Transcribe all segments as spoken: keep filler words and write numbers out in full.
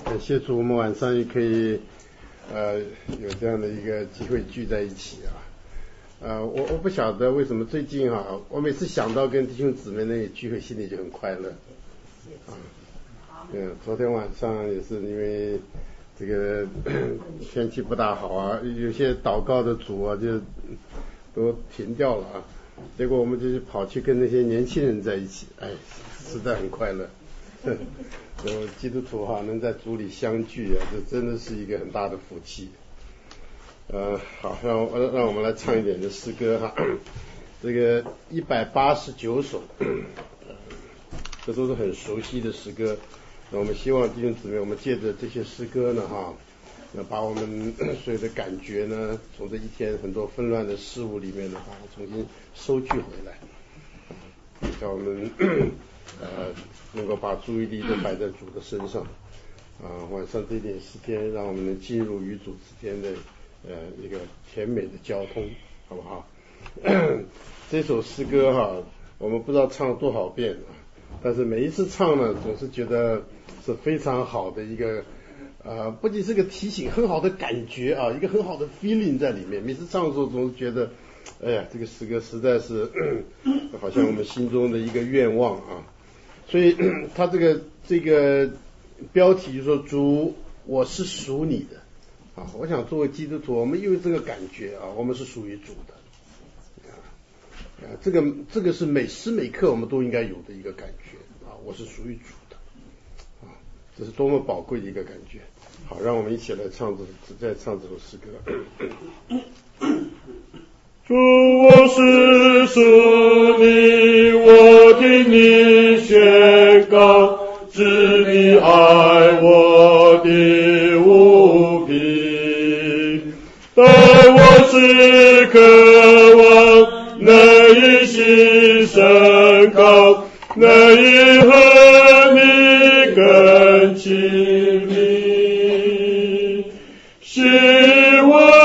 感谢主，我们晚上也可以呃有这样的一个机会聚在一起啊。呃，我我不晓得为什么最近啊，我每次想到跟弟兄姊妹那个聚会，心里就很快乐啊。嗯，昨天晚上也是因为这个天气不大好啊，有些祷告的组啊就都停掉了啊。结果我们就跑去跟那些年轻人在一起，哎，实在很快乐。有基督徒哈能在主里相聚啊，这真的是一个很大的福气。呃，好，让我让我们来唱一点的诗歌哈，这个一百八十九首，这都是很熟悉的诗歌。那我们希望弟兄姊妹，我们借着这些诗歌呢哈，那把我们所有的感觉呢，从这一天很多纷乱的事物里面呢哈，重新收聚回来，叫我们呃能够把注意力都摆在主的身上啊。晚上这点时间，让我们能进入与主之间的呃一个甜美的交通，好不好？这首诗歌哈，我们不知道唱了多少遍啊，但是每一次唱呢，总是觉得是非常好的一个呃，不仅是个提醒，很好的感觉啊，一个很好的 feeling 在里面。每次唱的时候，总是觉得，哎呀，这个诗歌实在是好像我们心中的一个愿望啊。所以他这个这个标题就说主，我是属你的啊。我想作为基督徒，我们因为这个感觉啊，我们是属于主的啊，这个这个是每时每刻我们都应该有的一个感觉啊，我是属于主的啊，这是多么宝贵的一个感觉。好，让我们一起来唱这再唱这首诗歌。 主，我是属你，我听你宣告，知你爱我的无比。但我是渴望能以心升高，能以和你更亲密，使我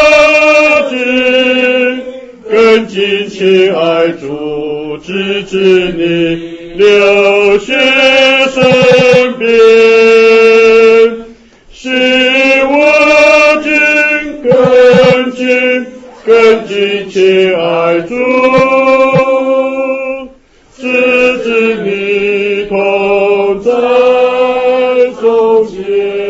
更尽情爱主，直至你流血身边，使我尽更尽更尽情爱主，直至你同在中间，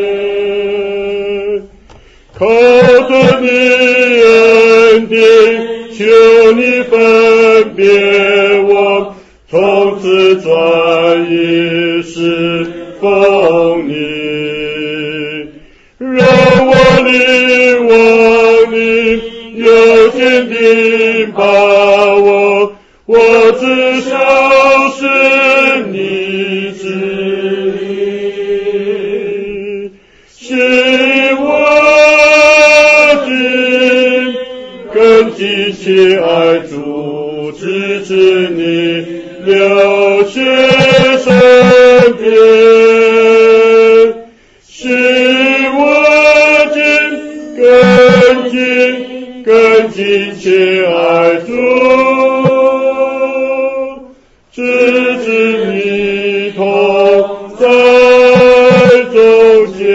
靠着你恩典，求你分别我，从此专一侍奉你，让我领望你有坚定把握，我只想是你旨意，使我尽更尽情爱主，直至你流血身边，使我尽更尽更尽情爱主，直至你同在中间。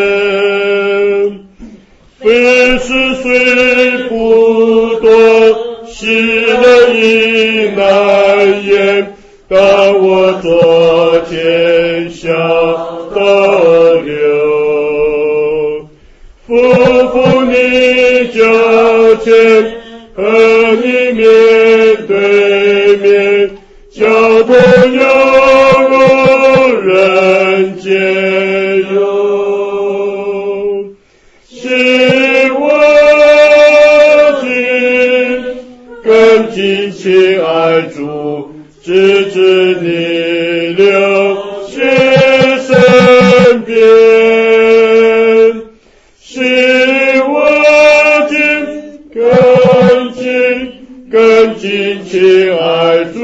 本是虽不多，喜乐亦难言，但我做天下的流，夫妇你脚前，和你面对面，交通有如人间有，使我尽更尽情爱主，直至你流血身边，使我尽更尽更尽情爱主，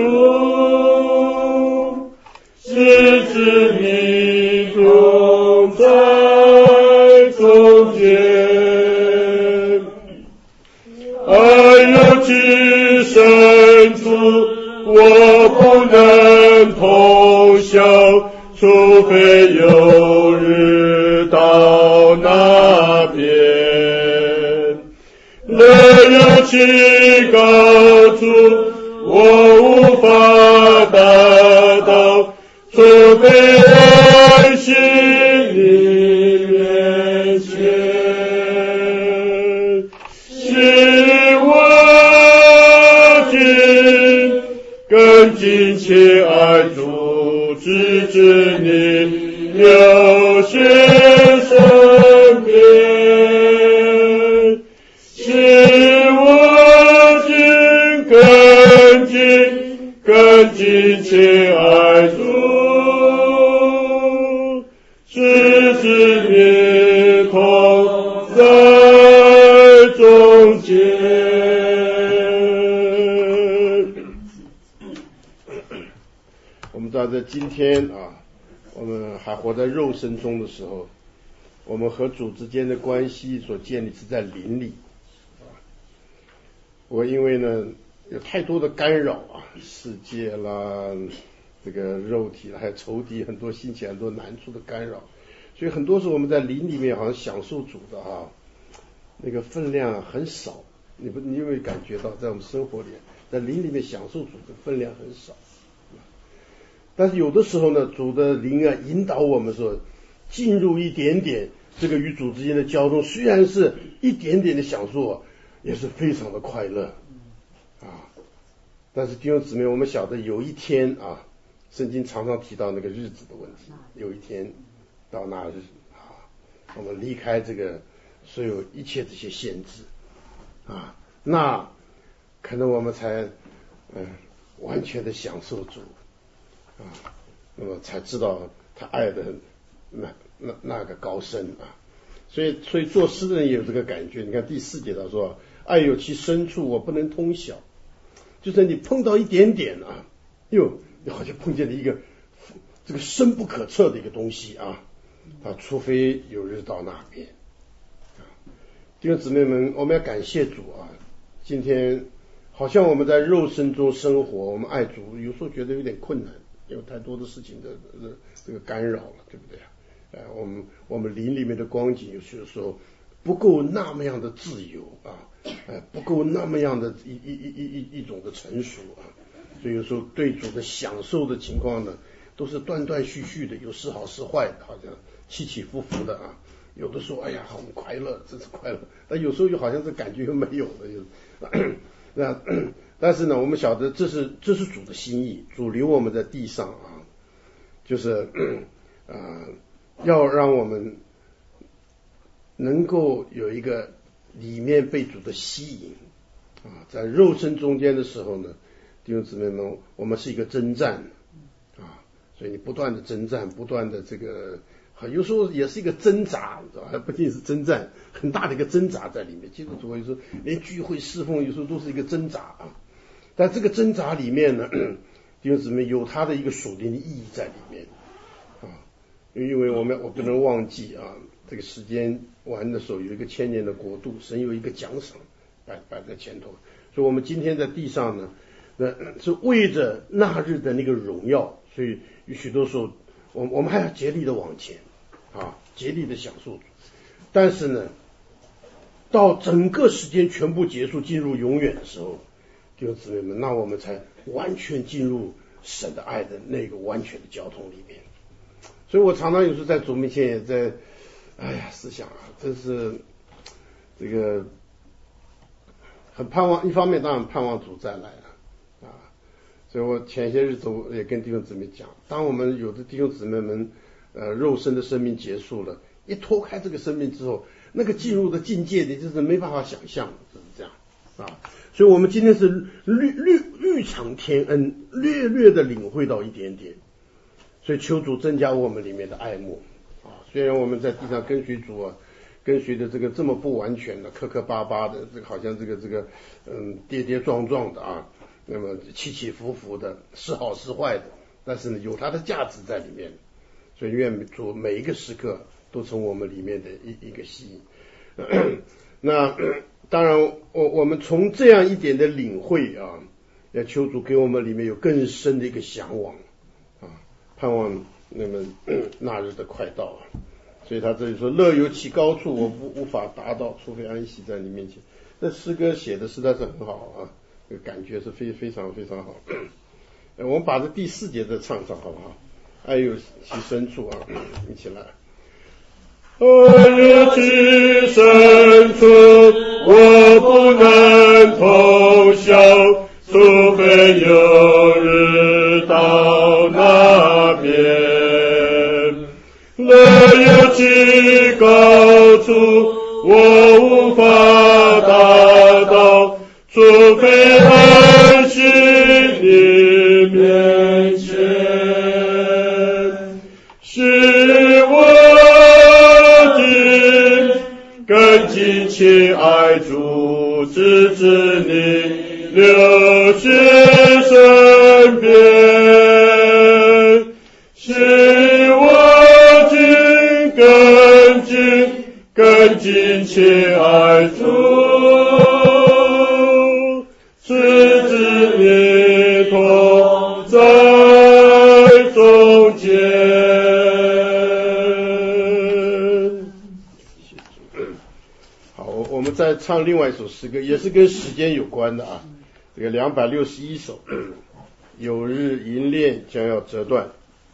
直至你同在中间。爱有其深处，我不能通晓，除非有日到那边，没有其高处我无法达到，除非爱心你面前。更敬切爱主，直至你流血身边，使我敬更敬更敬切爱主，直至你同在中间。 在今天啊，我们还活在肉身中的时候，我们和主之间的关系所建立是在灵里。我因为呢有太多的干扰啊，世界啦，这个肉体啦，还有仇敌很多兴起很多难处的干扰，所以很多时候我们在灵里面好像享受主的啊那个分量很少。你不你有没有感觉到在我们生活里，在灵里面享受主的分量很少？但是有的时候呢，主的灵啊引导我们说进入一点点这个与主之间的交通，虽然是一点点的享受啊，也是非常的快乐啊。但是弟兄姊妹，我们晓得有一天啊，圣经常常提到那个日子的问题，有一天到那日啊，我们离开这个所有一切这些限制啊，那可能我们才嗯完全的享受主啊，那么才知道他爱的那那那个高深啊，所以所以作诗的人也有这个感觉。你看第四节他说，爱有其深处，我不能通晓，就是你碰到一点点啊，哟，你好像碰见了一个这个深不可测的一个东西啊，啊，除非有日到那边啊。弟兄姊妹们，我们要感谢主啊，今天好像我们在肉身中生活，我们爱主，有时候觉得有点困难。有太多的事情的这个干扰了，对不对啊？呃，我们我们灵里面的光景有些时候不够那么样的自由啊，呃，不够那么样的一一一一一一种的成熟啊，所以有时候对主的享受的情况呢，都是断断续续的，有时好时坏的，好像起起伏伏的啊。有的时候哎呀很快乐，真是快乐，但有时候又好像这感觉又没有了，那。但是呢，我们晓得这是这是主的心意，主留我们在地上啊，就是呃要让我们能够有一个里面被主的吸引啊，在肉身中间的时候呢，弟兄姊妹们，我们是一个征战啊，所以你不断的征战，不断的这个，有时候也是一个挣扎，你知道吧？不仅是征战，很大的一个挣扎在里面。基督徒有时候连聚会侍奉有时候都是一个挣扎啊。但这个挣扎里面呢，弟兄姊妹有它的一个属灵的意义在里面啊，因为我们我不能忘记啊，这个时间完的时候有一个千年的国度，神有一个奖赏摆摆在前头，所以我们今天在地上呢，那是为着那日的那个荣耀，所以有许多时候我我们还要竭力的往前啊，竭力的享受，但是呢，到整个时间全部结束，进入永远的时候。弟兄姊妹们，那我们才完全进入神的爱的那个完全的交通里面。所以我常常有时候在主面前也在，哎呀，思想啊，真是这个很盼望。一方面当然盼望主再来了啊，所以我前些日子我也跟弟兄姊妹讲，当我们有的弟兄姊妹们呃肉身的生命结束了，一脱开这个生命之后，那个进入的境界你就是没办法想象，就是这样啊。所以我们今天是略略欲尝天恩，略略的领会到一点点，所以求主增加我们里面的爱慕啊。虽然我们在地上跟随主啊，跟随的这个这么不完全的、磕磕巴巴的，这个好像这个这个嗯跌跌撞撞的啊，那么起起伏伏的，是好是坏的，但是呢有它的价值在里面，所以愿主每一个时刻都从我们里面的一一个吸引。那当然我我们从这样一点的领会啊，要求主给我们里面有更深的一个向往啊，盼望那么那日的快到啊。 所以他这里说乐游其高处，我无无法达到，除非安息在你面前。这诗歌写的实在是很好啊，这个感觉是非非常非常好。我们把这第四节再唱唱好不好？爱有其深处啊，一起来。 爱有其深处，我不能通晓，除非有日到那边。乐有其高处，我无法达到，除非安息你面前。是我的更紧亲爱主，直至你流血身边。是我的更紧更紧亲爱主，直至你同在中间。 好，我们再唱另外一首诗歌，也是跟时间有关的啊。这个两百六十一首，有日银链将要折断。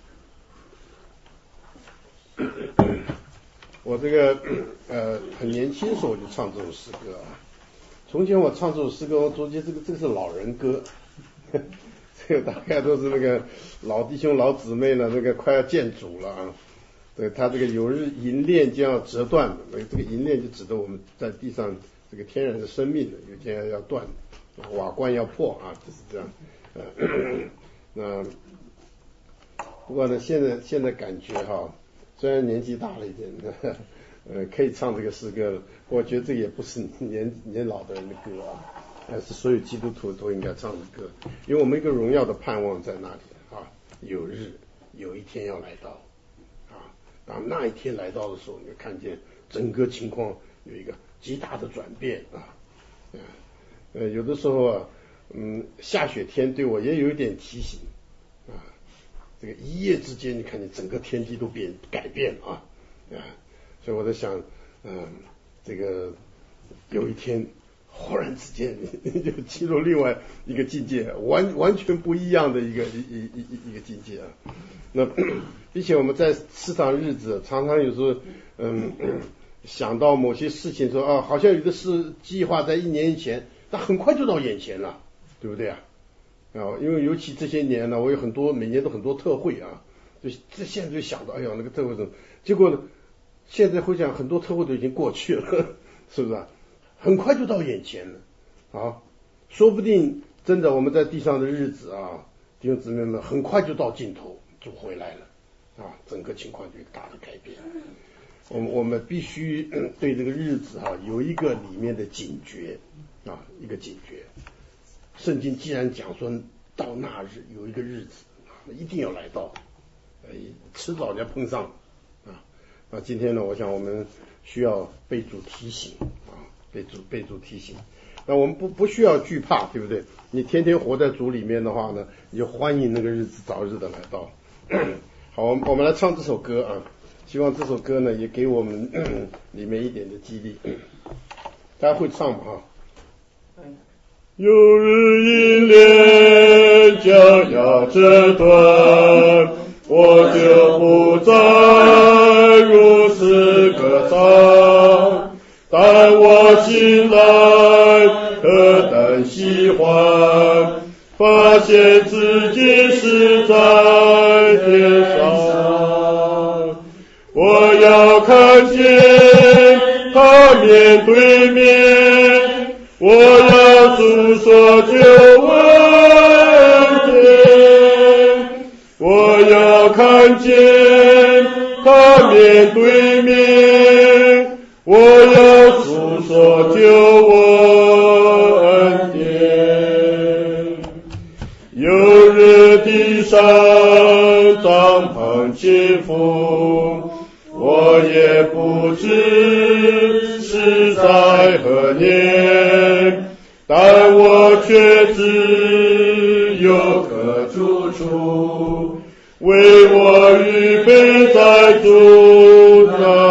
我这个呃很年轻的时候我就唱这首诗歌啊。从前我唱这首诗歌，我总觉得这个这个是老人歌，这个大概都是那个老弟兄老姊妹呢，那个快要见主了啊。对，他这个有日银链将要折断，这个银链就指的我们在地上这个天然的生命有一天要断，瓦罐要破啊，就是这样。呃、那不过呢，现在现在感觉哈，虽然年纪大了一点，呃，可以唱这个诗歌了，我觉得这也不是年年老的人的歌啊，还是所有基督徒都应该唱的歌，因为我们一个荣耀的盼望在那里啊，有日有一天要来到啊，当那一天来到的时候，你就看见整个情况有一个极大的转变啊，呃，有的时候啊，嗯，下雪天对我也有一点提醒啊，这个一夜之间，你看见整个天地都变改变啊啊，所以我在想，嗯，这个有一天忽然之间你就进入另外一个境界，完完全不一样的一个一一一一个境界啊。那并且我们在世上日子，常常有时候嗯想到某些事情说啊，好像有的事计划在一年以前，但很快就到眼前了，对不对啊？啊，因为尤其这些年呢，我有很多每年都很多特会啊，就这现在就想到，哎呀，那个特会怎么？结果呢，现在会想很多特会都已经过去了，是不是啊？很快就到眼前了啊！说不定真的我们在地上的日子啊，弟兄姊妹们，很快就到尽头就回来了啊！整个情况就有大的改变。我们我们必须对这个日子啊有一个里面的警觉啊，一个警觉。圣经既然讲说到那日有一个日子，一定要来到，呃，迟早要碰上啊。那今天呢，我想我们需要被主提醒啊，被主被主提醒。那我们不不需要惧怕，对不对？你天天活在主里面的话呢，你就欢迎那个日子早日的来到。好，我们我们来唱这首歌啊，希望这首歌呢也给我们里面一点的激励。大家会唱吗？哈。 有日银链将要折断，我就不再如此歌唱，但我醒来何等喜欢，发现自己是在天上。我要看见他面对面，我要诉说救恩典，我要看见他面对面，我要诉说救恩典。有日地上帐篷起伏，我也不知是在何年，但我却知有个住处，为我预备在主那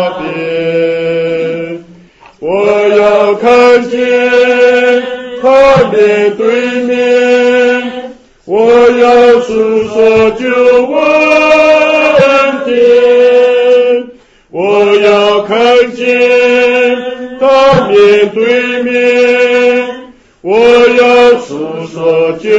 面对面，我要诉说救恩典，我要看见他面对面，我要诉说救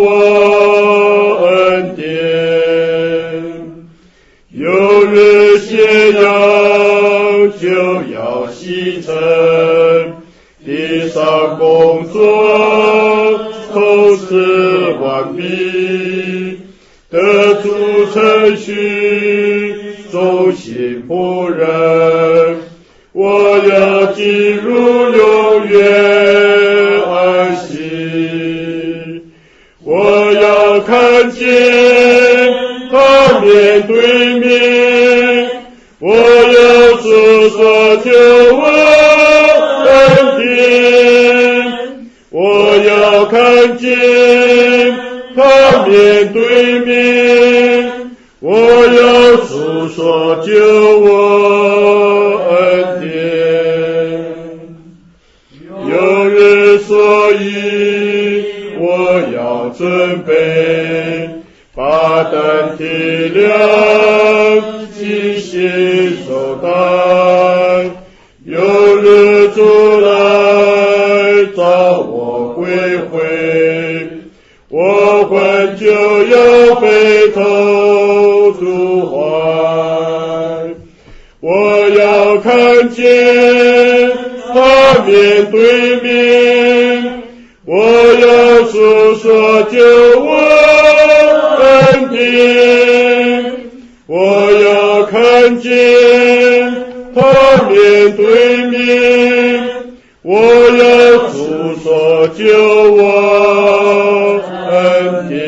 恩典。有日显阳就要西沉，地上工作都是完毕，得主程序忠心仆人，我要进入永远安息。我要看见他面对面，我要诉说救恩典，我要看见他面对面，我要诉说救恩典。有日所以我要准备，把灯体亮，精心守待。有日主来召我归回，我魂就要被投主怀。我要看见他面对面，我要诉说救恩典，我要看见他面对面，我要诉说救恩典。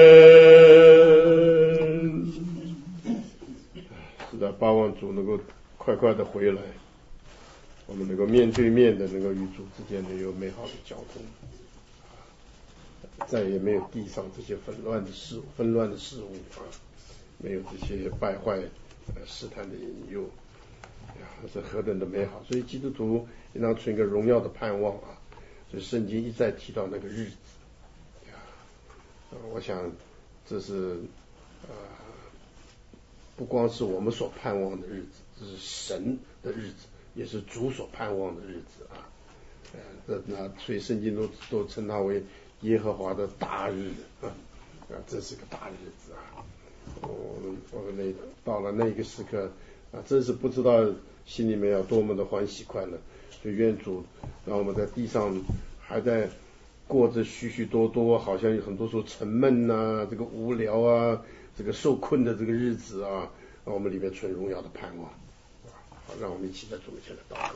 是的，巴望主能够快快的回来，我们能够面对面的能够与主之间能有美好的交通，再也没有地上这些纷乱的事物纷乱的事物啊，没有这些败坏呃试探的引诱呀，这何等的美好！所以基督徒应当存一个荣耀的盼望啊。所以圣经一再提到那个日子呀，呃、我想这是呃不光是我们所盼望的日子，这是神的日子，也是主所盼望的日子啊。呃，这那所以圣经都都称它为耶和华的大日啊，啊，这是个大日子啊。我们我们那到了那个时刻啊，真是不知道心里面有多么的欢喜快乐。就愿主让我们在地上还在过着许许多多好像有很多时候沉闷啊，这个无聊啊，这个受困的这个日子啊，让我们里面存荣耀的盼望。好，让我们一起在主面前来祷告。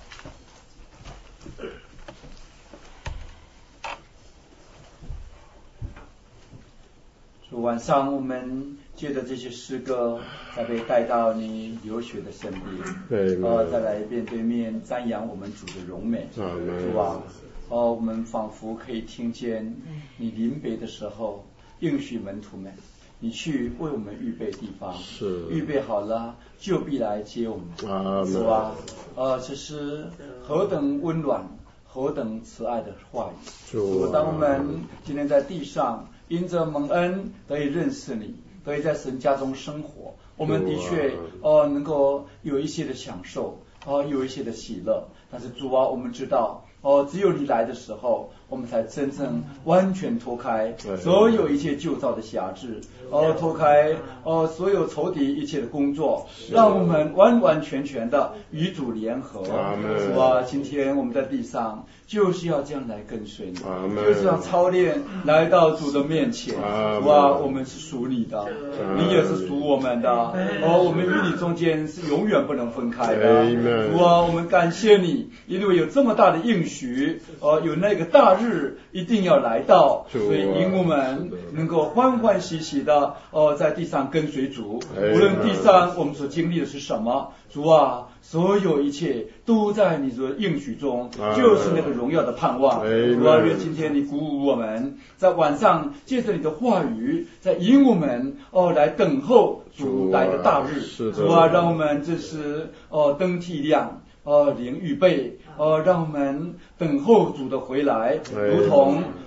晚上我们借着这些诗歌，再被带到你流血的身边， 对， 呃，再来面对面瞻仰我们主的荣美，主啊，哦，我们仿佛可以听见你临别的时候应许门徒们，你去为我们预备地方， 是预备好了就必来接我们，主啊，呃，这是何等温暖、何等慈爱的话语。主，当我们今天在地上因着蒙恩得以认识你，得以在神家中生活，我们的确呃能够有一些的享受，呃有一些的喜乐。但是主啊，我们知道哦、呃，只有你来的时候，我们才真正完全脱开所有一切旧造的辖制，呃脱开呃所有仇敌一切的工作，让我们完完全全的与主联合。主啊，今天我们在地上就是要这样来跟随你，就是要操练来到主的面前。主啊，我们是属你的，你也是属我们的，哦，我们与你中间是永远不能分开的。主啊，我们感谢你，因为有这么大的应许，呃，有那个大日一定要来到，所以因我们能够欢欢喜喜的呃在地上跟随主，无论地上我们所经历的是什么，主啊，所有一切都在你的应许中，就是那个荣耀的盼望。主啊，愿今天你鼓舞我们，在晚上借着你的话语，在引我们哦来等候主来的大日。主啊，让我们这是哦灯体亮。呃，灵预备，呃，让我们等候主的回来，如同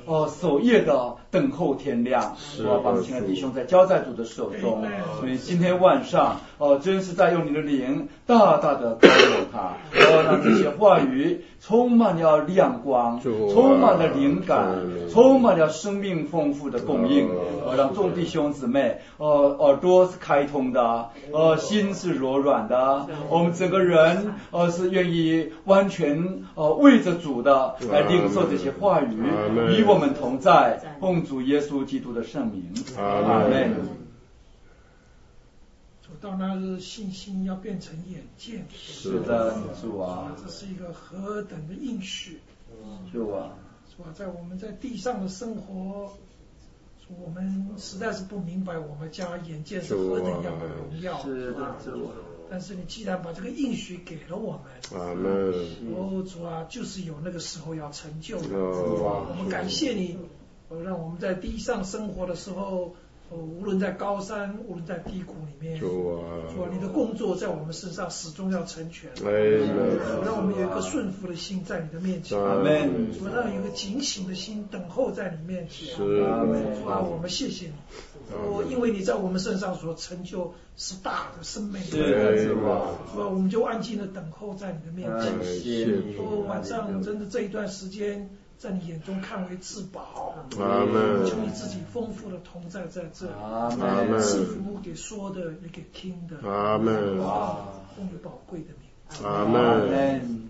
哦守夜的等候天亮。我把我们亲爱的弟兄在交在主的手中，所以今天晚上哦真是在用你的灵大大的高抹他，哦让这些话语充满了亮光，充满了灵感，充满了生命丰富的供应，哦让众弟兄姊妹哦耳朵是开通的，哦心是柔软的，我们整个人呃是愿意完全呃为着主的来领受这些话语，与我们同在，奉主耶稣基督的圣名，阿门。 走到那日，信心要变成眼见。 是的，主啊， 这是一个何等的应许。 主啊， 是吧？在我们在地上的生活，我们实在是不明白我们家眼见是何等样的荣耀。 是的，主啊。 但是你既然把这个应许给了我们， 阿门。 哦，主啊，就是有那个时候要成就的。哦、我们感谢你，哦，让我们在地上生活的时候。哦，无论在高山，无论在低谷里面，主啊，主啊，你的工作在我们身上始终要成全。哎，让我们有一个顺服的心在你的面前。阿门。主啊，让有一个警醒的心等候在你面前。是。阿门。主啊，我们谢谢你。哦，因为你在我们身上所成就是大的、是美的。是。主啊，我们就安静的等候在你的面前。谢谢。哦，晚上真的这一段时间。在你眼中看为至宝，阿门。求你自己丰富的同在在这里，阿门。赐福给说的，也给听的，阿门。奉你宝贵的名， 阿门。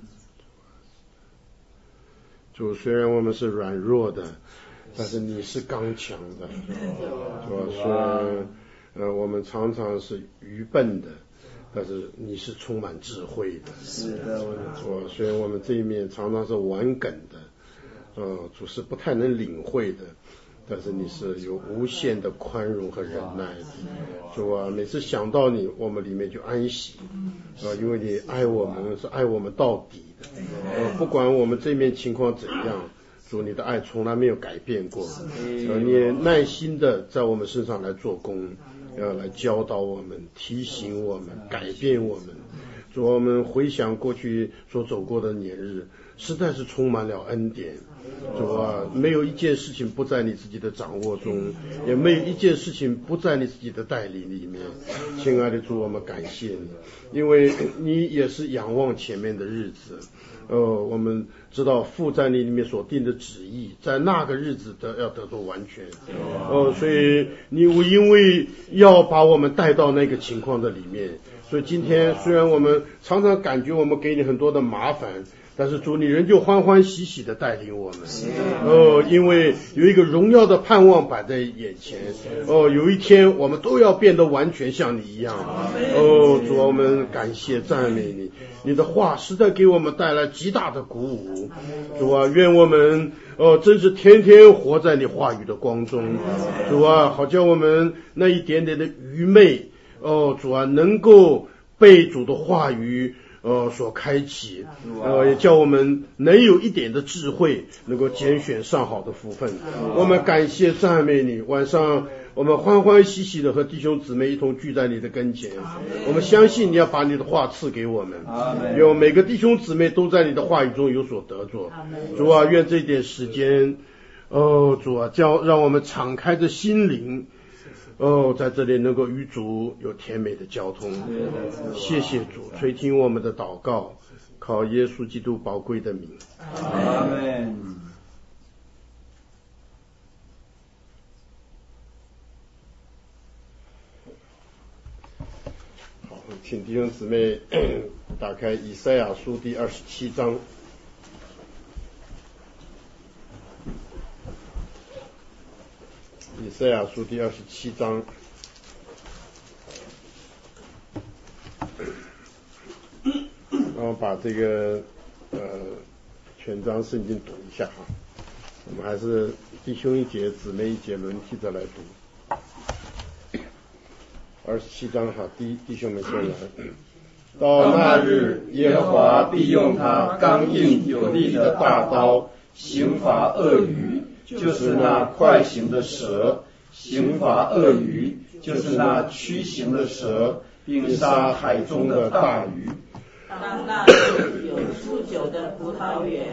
主，虽然我们是软弱的，但是你是刚强的。主，虽然呃我们常常是愚笨的，但是你是充满智慧的。是的，主，虽然我们这一面常常是顽梗的。呃，主是不太能领会的，但是你是有无限的宽容和忍耐的。主啊，每次想到你，我们里面就安息，呃，因为你爱我们是爱我们到底的，呃，不管我们这面情况怎样，主你的爱从来没有改变过，呃，你也耐心的在我们身上来做工，要来教导我们、提醒我们、改变我们。主，我们回想过去所走过的年日，实在是充满了恩典。主啊，没有一件事情不在你自己的掌握中，也没有一件事情不在你自己的带领里面。亲爱的主，我们感谢你，因为你也是仰望前面的日子。呃，我们知道父在你里面所定的旨意，在那个日子的要得到完全。呃，所以你因为要把我们带到那个情况的里面，所以今天虽然我们常常感觉我们给你很多的麻烦，但是主你仍旧欢欢喜喜的带领我们。哦，因为有一个荣耀的盼望摆在眼前。哦，有一天我们都要变得完全像你一样。哦，主，我们感谢赞美你，你的话实在给我们带来极大的鼓舞。主啊，愿我们哦真是天天活在你话语的光中。主啊，好叫我们那一点点的愚昧，哦，主啊，能够被主的话语呃，所开启，呃，也叫我们能有一点的智慧，能够拣选上好的福分。我们感谢赞美你，晚上我们欢欢喜喜的和弟兄姊妹一同聚在你的跟前。我们相信你要把你的话赐给我们，有每个弟兄姊妹都在你的话语中有所得着。主啊，愿这一点时间，哦，主啊，叫让我们敞开着心灵。哦，在这里能够与主有甜美的交通，谢谢主垂听我们的祷告，靠耶稣基督宝贵的名，阿们。好，请弟兄姊妹打开以赛亚书第二十七章。以赛亚书第二十七章，然后把这个呃全章圣经读一下哈。我们还是弟兄一节，姊妹一节，轮替着来读。二十七章哈，弟弟兄们先来。到那日，耶和华必用他刚硬有力的大刀，刑罚恶鱼。就是那快行的蛇，刑罚鳄鱼，就是那驱行的蛇，并杀海中的大鱼。 当那有出酒的葡萄园，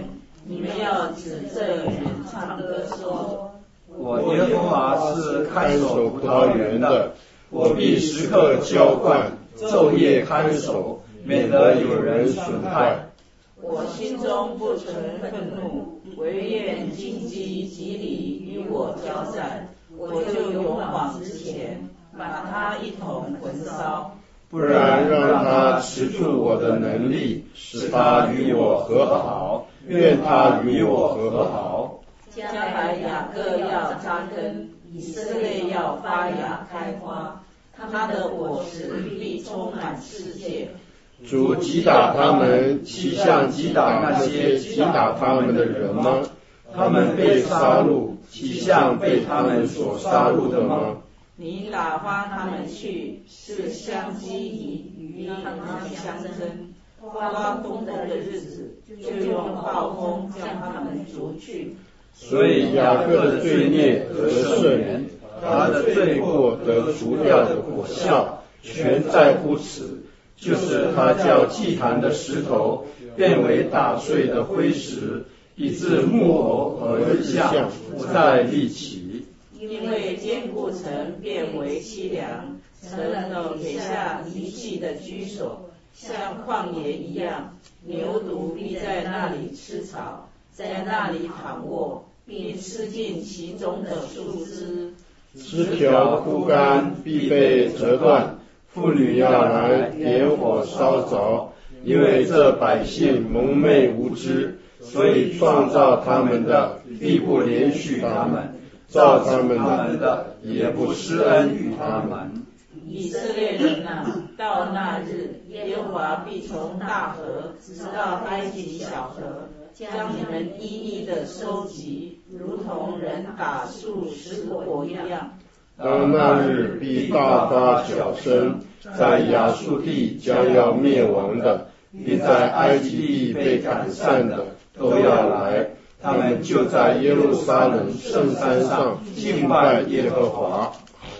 你们要指这园唱歌说： 我耶和华是看守葡萄园的，我必时刻浇灌，昼夜看守，免得有人损害。 我心中不存愤怒，惟愿荆棘及藜与我交战，我就勇往直前，把它一同焚烧。 不然让他持住我的能力，使他与我和好，愿他与我和好。 将来雅各要扎根，以色列要发芽开花，他的果实必充满世界。 主击打他们，岂像击打那些击打他们的人吗？他们被杀戮，岂像被他们所杀戮的吗？ 你打发他们去，是相机以与他们相争。刮风的日子，就用暴风将他们逐去。 所以雅各的罪孽得赦免，他的罪过得除掉的果效，全在乎此，就是他叫祭坛的石头变为打碎的灰石，以致木偶和日像不再立起。 因为坚固城变为凄凉，城楼撇下离弃的居所，像旷野一样，牛犊必在那里吃草，在那里躺卧，并吃尽其中的树枝。 枝条枯干，必被折断，妇女要来点火烧着，因为这百姓蒙昧无知，所以创造他们的必不怜恤他们，造他们的也不施恩于他们。 以色列人啊，到那日，耶和华必从大河直到埃及小河，将你们一一的收集，如同人打树使果一样。 当那日必大发角声，在亚述地将要灭亡的，并在埃及地被赶散的，都要来。他们就在耶路撒冷圣山上敬拜耶和华。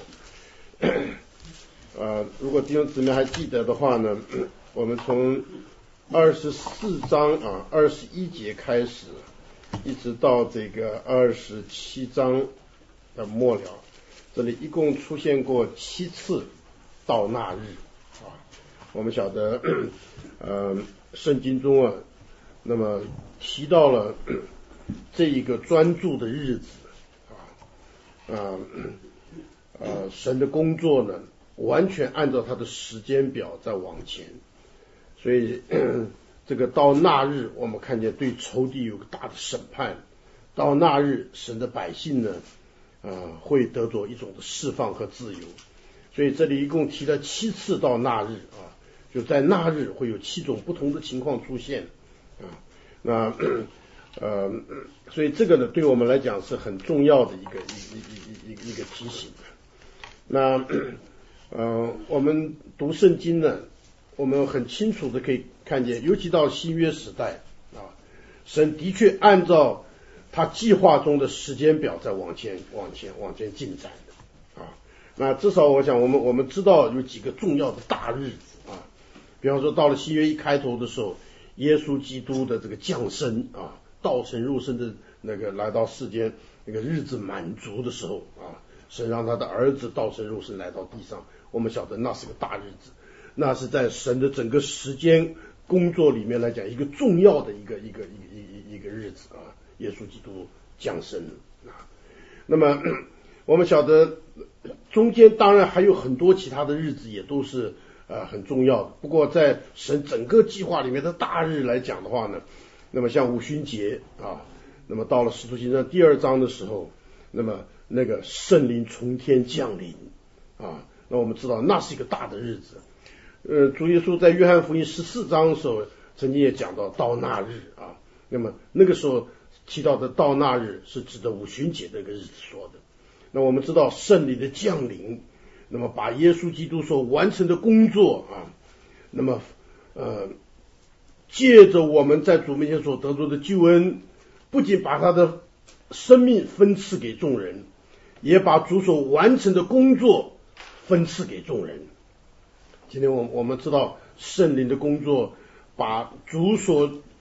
呃，如果弟兄姊妹还记得的话呢，我们从二十四章啊二十一节开始，一直到这个二十七章的末了，这里一共出现过七次到那日啊。我们晓得，呃，圣经中啊，那么提到了这一个专注的日子啊，啊呃，神的工作呢，完全按照他的时间表在往前，所以这个到那日，我们看见对仇敌有个大的审判。到那日，神的百姓呢，呃，会得着一种的释放和自由。所以这里一共提了七次到那日啊，就在那日会有七种不同的情况出现啊。那呃，所以这个呢，对我们来讲是很重要的一个一一一一一个提醒。那呃，我们读圣经呢，我们很清楚的可以看见，尤其到新约时代啊，神的确按照他计划中的时间表在往前、往前、往前进展的啊。那至少我想，我们我们知道有几个重要的大日子啊，比方说到了新约一开头的时候，耶稣基督的这个降生啊，道成肉身的那个来到世间，那个日子满足的时候啊，神让他的儿子道成肉身来到地上，我们晓得那是个大日子，那是在神的整个时间工作里面来讲一个重要的一个一个一一一一个日子啊，耶稣基督降生啊。那么我们晓得中间当然还有很多其他的日子也都是呃很重要的，不过在神整个计划里面的大日来讲的话呢，那么像五旬节啊，那么到了使徒行传第二章的时候，那么那个圣灵从天降临啊，那我们知道那是一个大的日子。呃，主耶稣在约翰福音十四章的时候曾经也讲到到那日啊，那么那个时候提到的到那日是指的五旬节这个日子说的。那我们知道圣灵的降临，那么把耶稣基督所完成的工作啊，那么呃借着我们在主面前所得着的救恩，不仅把他的生命分赐给众人，也把主所完成的工作分赐给众人。今天我我们知道圣灵的工作把主所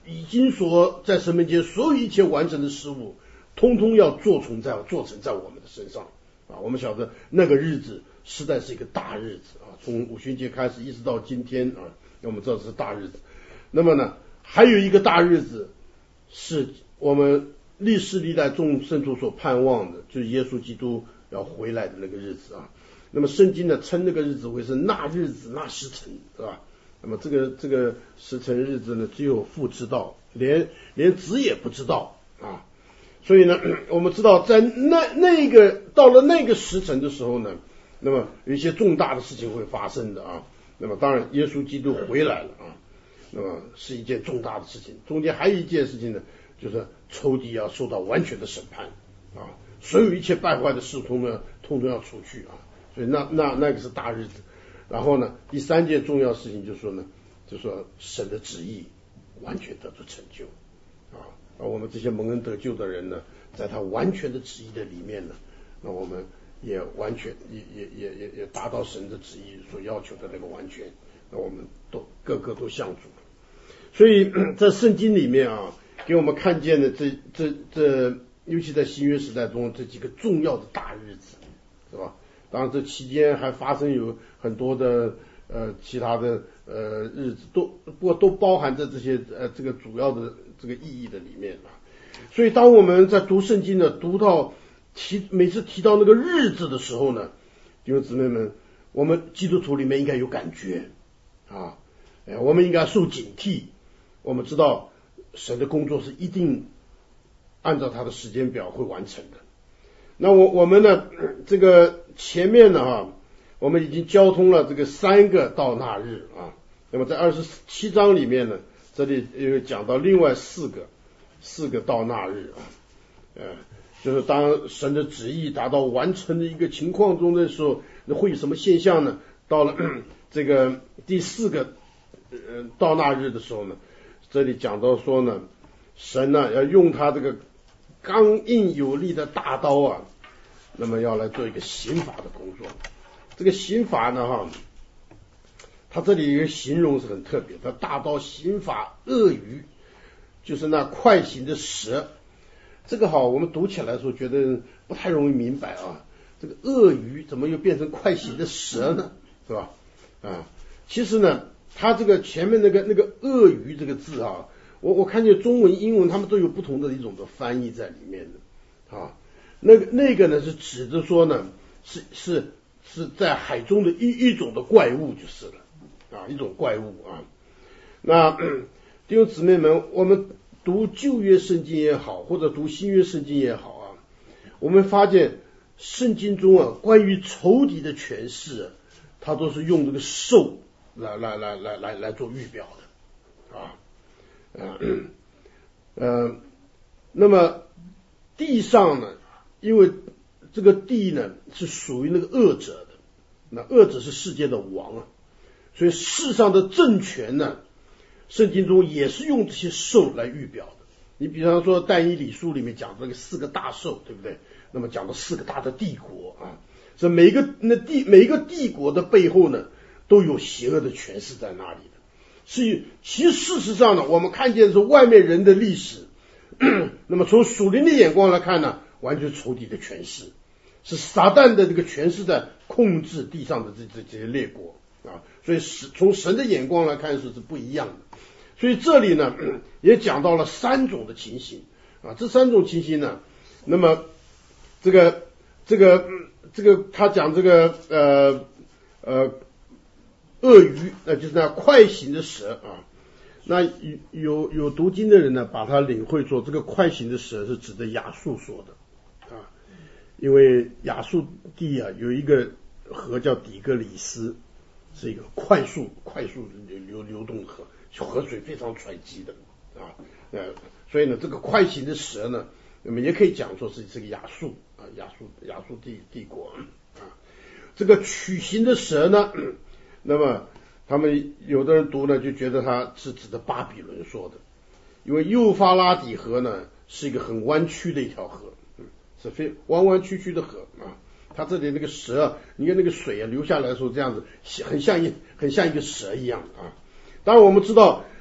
已经所在神面前所有一切完成的事物，通通要做成在做成在我们的身上啊！我们晓得那个日子实在是一个大日子啊，从五旬节开始一直到今天啊，我们知道是大日子。那么呢，还有一个大日子是我们历世历代众圣徒所盼望的，就是耶稣基督要回来的那个日子啊。那么圣经呢称那个日子为是那日子那时辰，是吧？那么这个这个时辰日子呢，只有父知道，连连子也不知道啊。所以呢，我们知道在那那个到了那个时辰的时候呢，那么有一些重大的事情会发生的啊。那么当然耶稣基督回来了啊，那么是一件重大的事情。中间还有一件事情呢，就是仇敌要受到完全的审判啊，所有一切败坏的事通呢，通通要出去啊。所以那那那个是大日子。然后呢，第三件重要事情就是说呢，就是说神的旨意完全得到成就啊。而我们这些蒙恩得救的人呢，在他完全的旨意的里面呢，那我们也完全也也也也也达到神的旨意所要求的那个完全，那我们都个个都像主。所以在圣经里面啊，给我们看见的这这这，尤其在新约时代中这几个重要的大日子，是吧？当然这期间还发生有很多的呃其他的呃日子，都不过都包含在这些呃这个主要的这个意义的里面啊。所以当我们在读圣经呢，读到提每次提到那个日子的时候呢，弟兄姊妹们，我们基督徒里面应该有感觉啊，哎，我们应该受警惕。我们知道神的工作是一定按照他的时间表会完成的。那我我们呢，这个前面呢啊，我们已经交通了这个三个到那日啊。那么在二十七章里面呢，这里又讲到另外四个四个到那日啊，呃，就是当神的旨意达到完成的一个情况中的时候，那会有什么现象呢？到了这个第四个呃到那日的时候呢，这里讲到说呢，神呢要用他这个刚硬有力的大刀啊，那么要来做一个刑罚的工作。这个刑罚呢哈，他这里有一个形容是很特别，他大刀刑罚鳄鱼，就是那快行的蛇。这个好，我们读起来的时候觉得不太容易明白啊，这个鳄鱼怎么又变成快行的蛇呢？是吧？啊，其实呢，它这个前面那个那个鳄鱼这个字啊，我我看见中文、英文他们都有不同的一种的翻译在里面的啊。那个那个呢是指着说呢，是是是在海中的一一种的怪物就是了啊，一种怪物啊。那弟兄姊妹们，我们读旧约圣经也好，或者读新约圣经也好啊，我们发现圣经中啊关于仇敌的诠释啊，它都是用这个兽来来来来来来做预表的啊。呃呃，那么地上呢，因为这个地呢是属于那个恶者的，那恶者是世界的王啊，所以世上的政权呢，圣经中也是用这些兽来预表的。你比方说但以理书里面讲这个四个大兽，对不对？那么讲到四个大的帝国啊，所以每一个那地每一个帝国的背后呢，都有邪恶的权势在那里的。是，其实事实上呢，我们看见的是外面人的历史，那么从属灵的眼光来看呢，完全仇敌的权势，是撒旦的这个权势在控制地上的这这这些列国啊，所以从神的眼光来看是是不一样的。所以这里呢也讲到了三种的情形啊，这三种情形呢，那么这个这个这个他讲这个呃呃。鳄鱼，那就是那快行的蛇啊。那有有有读经的人呢，把它领会作这个快行的蛇是指的亚述说的啊，因为亚述地啊有一个河叫底格里斯，是一个快速快速流流流动河，河水非常湍急的啊，呃，所以呢，这个快行的蛇呢，那么也可以讲说是这个亚述啊，亚述亚述帝帝国啊。这个曲行的蛇呢，那么他们有的人读呢，就觉得它是指的巴比伦说的，因为幼发拉底河呢是一个很弯曲的一条河，嗯，是非弯弯曲曲的河啊。它这里那个蛇啊，你看那个水啊流下来的时候，这样子很像一很像一个蛇一样啊。当然我们知道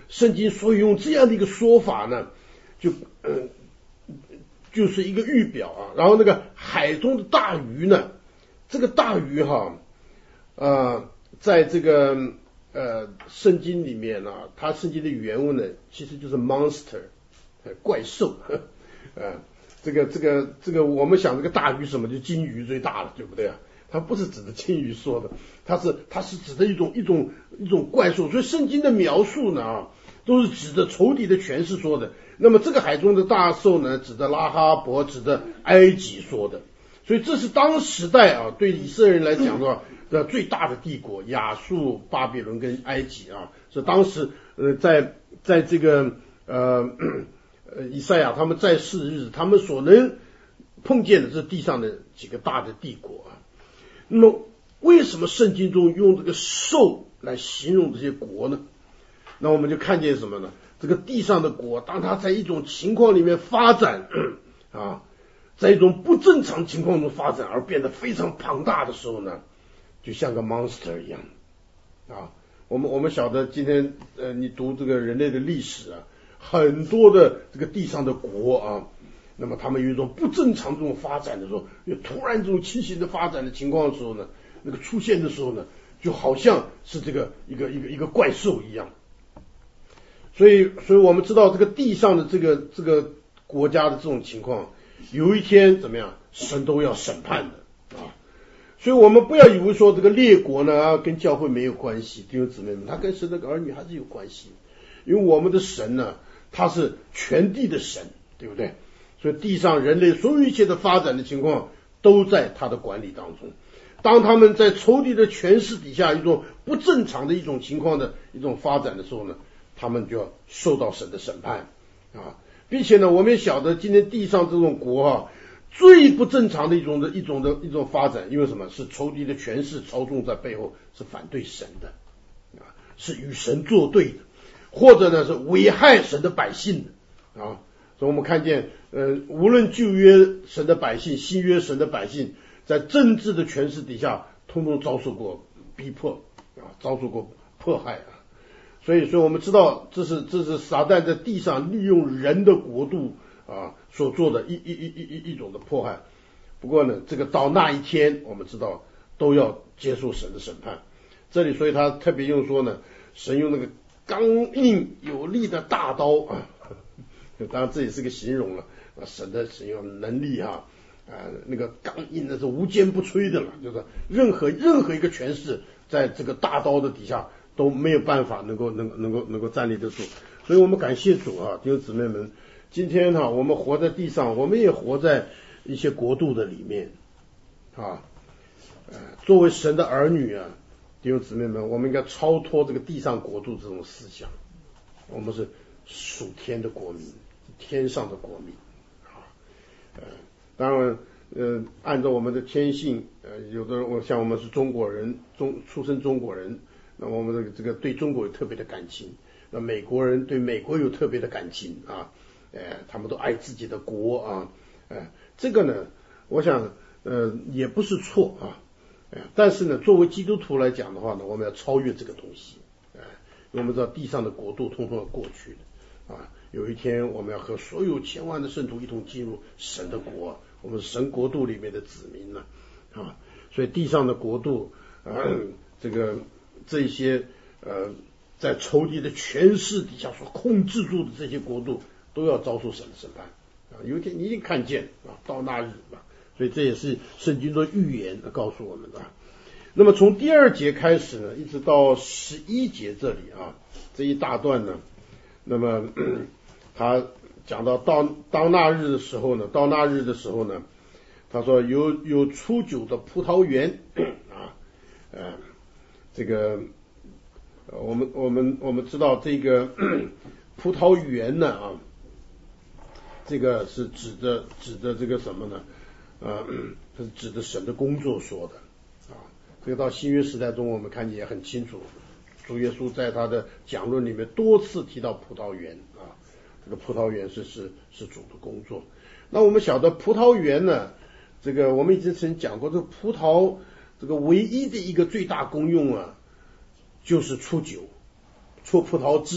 圣经所以用这样的一个说法呢，就嗯、呃、就是一个预表啊。然后那个海中的大鱼呢，这个大鱼哈呃在这个呃圣经里面呢、啊，它圣经的原文呢其实就是 monster 怪兽，呃这个这个这个我们想这个大鱼什么，就金鱼最大了，对不对啊？它不是指的金鱼说的，它是它是指的一种一种一种怪兽。所以圣经的描述呢啊，都是指的仇敌的权势说的。那么这个海中的大兽呢，指的拉哈伯，指的埃及说的。所以这是当时代啊，对以色列人来讲的话的最大的帝国，亚述、巴比伦跟埃及啊，是当时呃在在这个呃呃以赛亚他们在世的日子，他们所能碰见的这地上的几个大的帝国啊。那么为什么圣经中用这个兽来形容这些国呢？那我们就看见什么呢？这个地上的国，当它在一种情况里面发展啊，在一种不正常情况中发展而变得非常庞大的时候呢，就像个 monster 一样啊。我们我们晓得今天呃，你读这个人类的历史啊，很多的这个地上的国啊，那么他们有一种不正常这种发展的时候，有突然这种畸形的发展的情况的时候呢，那个出现的时候呢，就好像是这个一个一个一个怪兽一样。所以，所以我们知道这个地上的这个这个国家的这种情况，有一天怎么样，神都要审判的啊。所以我们不要以为说这个列国呢跟教会没有关系，弟兄姊妹们，他跟神的儿女还是有关系。因为我们的神呢，他是全地的神，对不对？所以地上人类所有一切的发展的情况都在他的管理当中。当他们在仇敌的权势底下一种不正常的一种情况的一种发展的时候呢，他们就要受到神的审判啊。并且呢，我们也晓得今天地上这种国啊，最不正常的一种的一种的一种发展，因为什么？是仇敌的权势操纵在背后，是反对神的啊，是与神作对的，或者呢是危害神的百姓的啊。所以我们看见呃，无论旧约神的百姓，新约神的百姓，在政治的权势底下通通遭受过逼迫啊，遭受过迫害啊。所以所以我们知道这是这是撒旦在地上利用人的国度啊所做的一一一一一一种的迫害。不过呢，这个到那一天我们知道都要接受神的审判。这里所以他特别用说呢，神用那个刚硬有力的大刀啊，当然这也是个形容了，神的神有能力哈啊，那个刚硬的是无坚不摧的了，就是任何任何一个权势在这个大刀的底下都没有办法能够能能够能够站立得住。所以我们感谢主啊，弟兄姊妹们，今天哈、啊、我们活在地上，我们也活在一些国度的里面啊，呃，作为神的儿女啊，弟兄姊妹们，我们应该超脱这个地上国度这种思想，我们是属天的国民，天上的国民啊，呃，当然呃，按照我们的天性，呃，有的人我像我们是中国人，中出生中国人，那我们这个这个对中国有特别的感情，那美国人对美国有特别的感情啊，呃，他们都爱自己的国啊，呃，这个呢，我想呃也不是错啊，呃，但是呢，作为基督徒来讲的话呢，我们要超越这个东西，呃，我们知道地上的国度通通要过去的啊，有一天我们要和所有千万的圣徒一同进入神的国，我们是神国度里面的子民了啊，所以地上的国度啊，这个这些呃在仇敌的权势底下所控制住的这些国度，都要遭受神的审判啊！有一天你一定看见啊，到那日啊，所以这也是圣经的预言告诉我们的。那么从第二节开始呢，一直到十一节这里啊，这一大段呢，那么他讲到到到那日的时候呢，到那日的时候呢，他说有有初九的葡萄园啊，呃，这个我们我们我们知道这个葡萄园呢啊，这个是指的指的这个什么呢？呃，是指的神的工作说的啊。这个到新约时代中，我们看见也很清楚，主耶稣在他的讲论里面多次提到葡萄园啊，这个葡萄园是是是主的工作。那我们晓得葡萄园呢，这个我们以前曾讲过，这个葡萄这个唯一的一个最大功用啊，就是出酒、出葡萄汁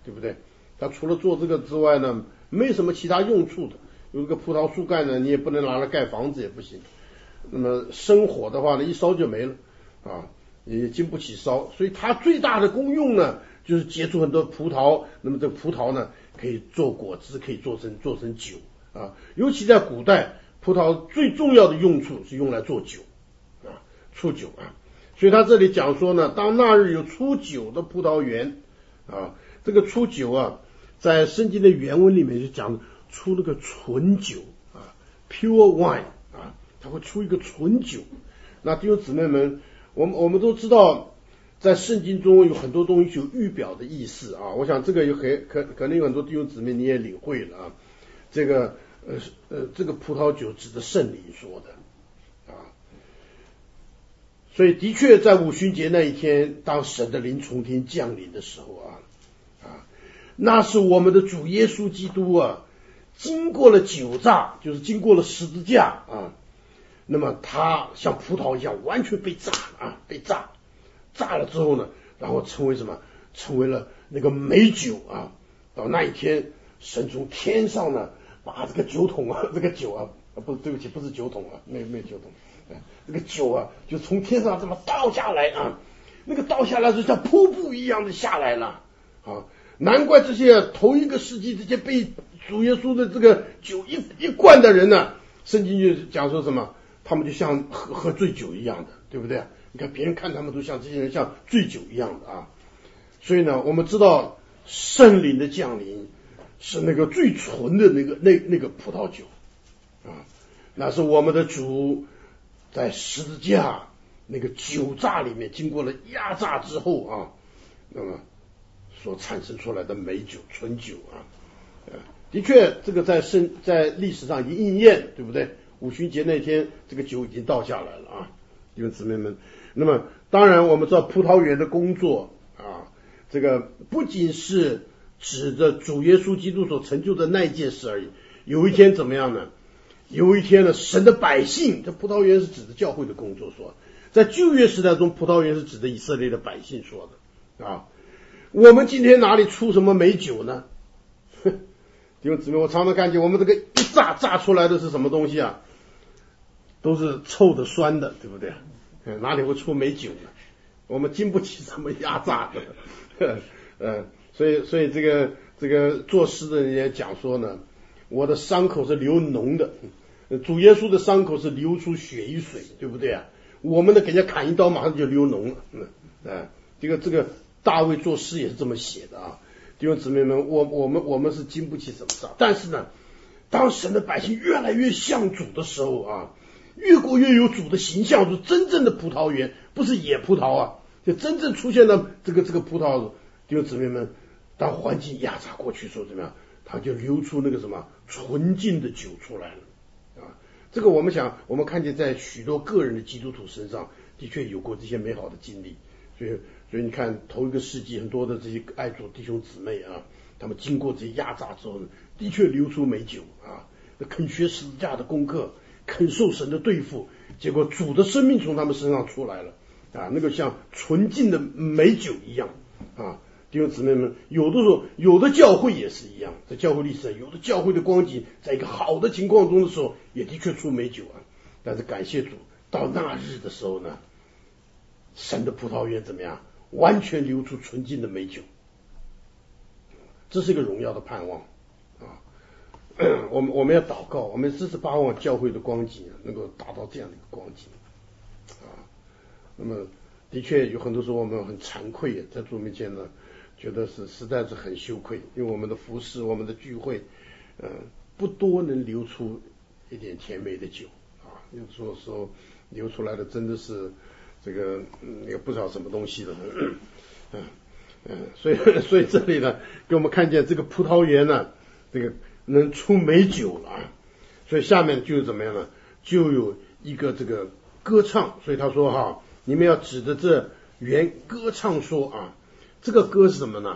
对不对？它除了做这个之外呢，没什么其他用处的。有这个葡萄树干呢，你也不能拿来盖房子，也不行。那么生火的话呢，一烧就没了啊，也经不起烧。所以它最大的功用呢，就是结出很多葡萄。那么这个葡萄呢，可以做果汁，可以做成做成酒啊。尤其在古代，葡萄最重要的用处是用来做酒啊，出酒啊。所以他这里讲说呢，当那日有出酒的葡萄园啊，这个出酒啊，在圣经的原文里面就讲出那个纯酒啊 ，pure wine 啊，它会出一个纯酒。那弟兄姊妹们，我们我们都知道，在圣经中有很多东西有预表的意思啊。我想这个有很可可能有很多弟兄姊妹你也领会了啊。这个呃呃，这个葡萄酒指的圣灵说的啊。所以的确在五旬节那一天，当神的灵从天降临的时候啊啊，那是我们的主耶稣基督啊，经过了酒榨，就是经过了十字架啊，那么他像葡萄一样完全被榨啊，被榨，榨了之后呢，然后成为什么？成为了那个美酒啊。到那一天，神从天上呢，把这个酒桶啊，这个酒啊，不，对不起，不是酒桶啊，没有没有酒桶。这个酒啊，就从天上这么倒下来啊，那个倒下来就像瀑布一样的下来了啊！难怪这些头一个世纪这些被主耶稣的这个酒一一灌的人呢，圣经就讲说什么，他们就像喝喝醉酒一样的，对不对？你看别人看他们都像这些人像醉酒一样的啊！所以呢，我们知道圣灵的降临是那个最纯的那个那那个葡萄酒啊，那是我们的主在十字架那个酒榨里面经过了压榨之后啊，那么所产生出来的美酒纯酒啊，呃，的确这个在圣在历史上已经应验，对不对？五旬节那天这个酒已经倒下来了啊，弟兄姊妹们。那么当然我们知道葡萄园的工作啊，这个不仅是指着主耶稣基督所成就的那一件事而已。有一天怎么样呢？有一天呢，神的百姓，这葡萄园是指的教会的工作说，在旧约时代中，葡萄园是指的以色列的百姓说的啊。我们今天哪里出什么美酒呢？弟兄姊妹，我常常看见我们这个一榨榨出来的是什么东西啊？都是臭的、酸的，对不对？哪里会出美酒呢？我们经不起这么压榨的。呃，所以所以这个这个作诗的人也讲说呢，我的伤口是流脓的。主耶稣的伤口是流出血与水，对不对啊？我们呢给人家砍一刀，马上就流脓了。嗯，呃，这个这个大卫作诗也是这么写的啊。弟兄姊妹们，我我们我们是经不起什么伤，但是呢，当神的百姓越来越像主的时候啊，越过越有主的形象，就是真正的葡萄园，不是野葡萄啊，就真正出现了这个这个葡萄。弟兄姊妹们，当环境压榨过去的时候怎么样？它就流出那个什么纯净的酒出来了。这个我们想，我们看见在许多个人的基督徒身上，的确有过这些美好的经历。所以，所以你看，头一个世纪很多的这些爱主弟兄姊妹啊，他们经过这些压榨之后呢，的确流出美酒啊，肯学十字架的功课，肯受神的对付，结果主的生命从他们身上出来了啊，那个像纯净的美酒一样啊。弟兄姊妹们，有的时候，有的教会也是一样，在教会历史上，有的教会的光景，在一个好的情况中的时候，也的确出美酒啊。但是感谢主，到那日的时候呢，神的葡萄园怎么样？完全流出纯净的美酒，这是一个荣耀的盼望啊！我们我们要祷告，我们时时盼望教会的光景能够达到这样的一个光景啊。那么，的确有很多时候我们很惭愧，在主面前呢，觉得是实在是很羞愧，因为我们的服事、我们的聚会，嗯、呃，不多能流出一点甜美的酒啊。有时候时候流出来的真的是这个嗯有不少什么东西的，嗯嗯、呃，所以所以这里呢，给我们看见这个葡萄园呢，这个能出美酒了啊。所以下面就怎么样呢？就有一个这个歌唱，所以他说哈，你们要指着这园歌唱说啊。这个歌是什么呢？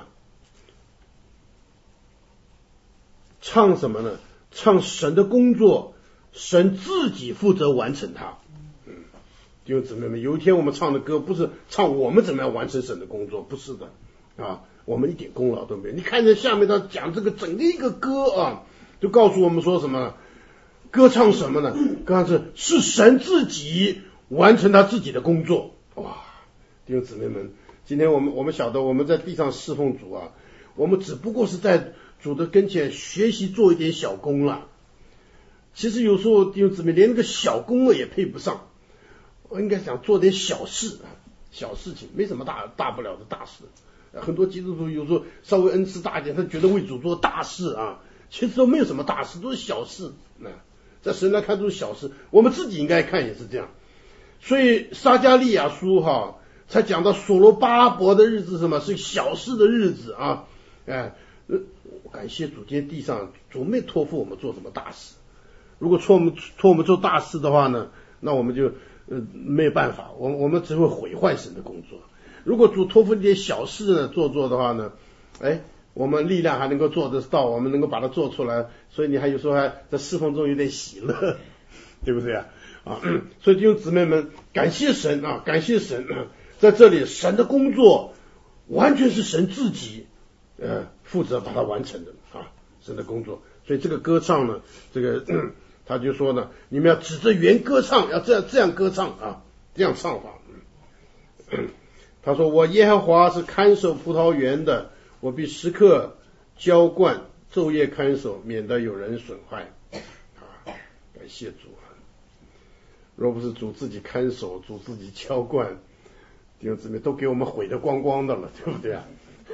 唱什么呢？唱神的工作，神自己负责完成它。嗯，弟兄姊妹们，有一天我们唱的歌不是唱我们怎么样完成神的工作，不是的啊，我们一点功劳都没有。你看见下面他讲这个整个一个歌啊，就告诉我们说什么？歌唱什么呢？歌唱是是神自己完成他自己的工作。哇，弟兄姊妹们，今天我们我们晓得我们在地上侍奉主啊，我们只不过是在主的跟前学习做一点小工了。其实有时候弟兄姊妹连那个小工也配不上，我应该想做点小事，小事情没什么大大不了的大事。很多基督徒有时候稍微恩赐大一点，他觉得为主做大事啊，其实都没有什么大事，都是小事。那在神来看都是小事，我们自己应该看也是这样。所以撒迦利亚书哈才讲到所罗巴伯的日子，什么是小事的日子啊？哎，感谢主，今天地上主没托付我们做什么大事。如果托我们托我们做大事的话呢，那我们就呃没有办法，我我们只会毁坏神的工作。如果主托付一点小事呢做做的话呢，哎，我们力量还能够做得到，我们能够把它做出来，所以你还有时候还在侍奉中有点喜乐，对不对啊？啊，所以弟兄姊妹们，感谢神啊，感谢神，啊，在这里神的工作完全是神自己呃负责把它完成的啊，神的工作。所以这个歌唱呢，这个他就说呢，你们要指着原歌唱，要这样这样歌唱啊，这样唱法。他说：“我耶和华是看守葡萄园的，我必时刻浇灌，昼夜看守，免得有人损坏。”啊，感谢主啊！若不是主自己看守，主自己浇灌，弟兄姊妹都给我们毁得光光的了，对不对啊？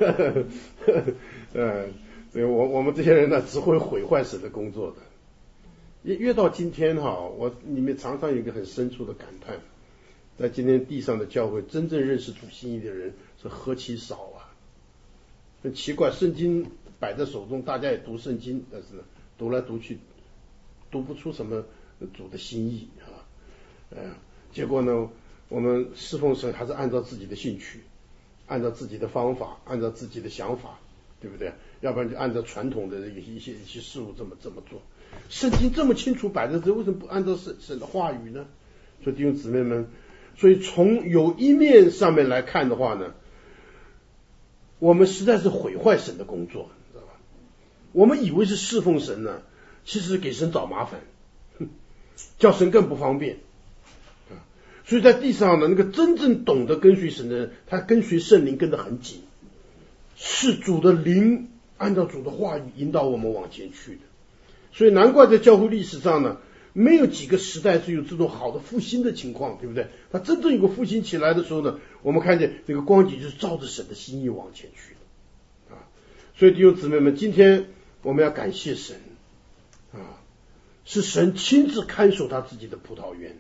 呃，所以我我们这些人呢，只会毁坏神的工作的。越越到今天哈，我里面常常有一个很深处的感叹。在今天地上的教会，真正认识主心意的人是何其少啊！很奇怪，圣经摆在手中，大家也读圣经，但是呢，读来读去，读不出什么主的心意啊。呃，结果呢，我们侍奉神还是按照自己的兴趣，按照自己的方法，按照自己的想法，对不对？要不然就按照传统的一些一些事物这么这么做。圣经这么清楚摆在这，为什么不按照神神的话语呢？所以弟兄姊妹们。所以从有一面上面来看的话呢，我们实在是毁坏神的工作，知道吧？我们以为是侍奉神呢，其实给神找麻烦，叫神更不方便啊。所以在地上呢，那个真正懂得跟随神的人，他跟随圣灵跟得很紧，是主的灵按照主的话语引导我们往前去的。所以难怪在教会历史上呢，没有几个时代是有这种好的复兴的情况，对不对？它真正有个复兴起来的时候呢，我们看见这个光景就是照着神的心意往前去的啊。所以弟兄姊妹们，今天我们要感谢神啊，是神亲自看守他自己的葡萄园。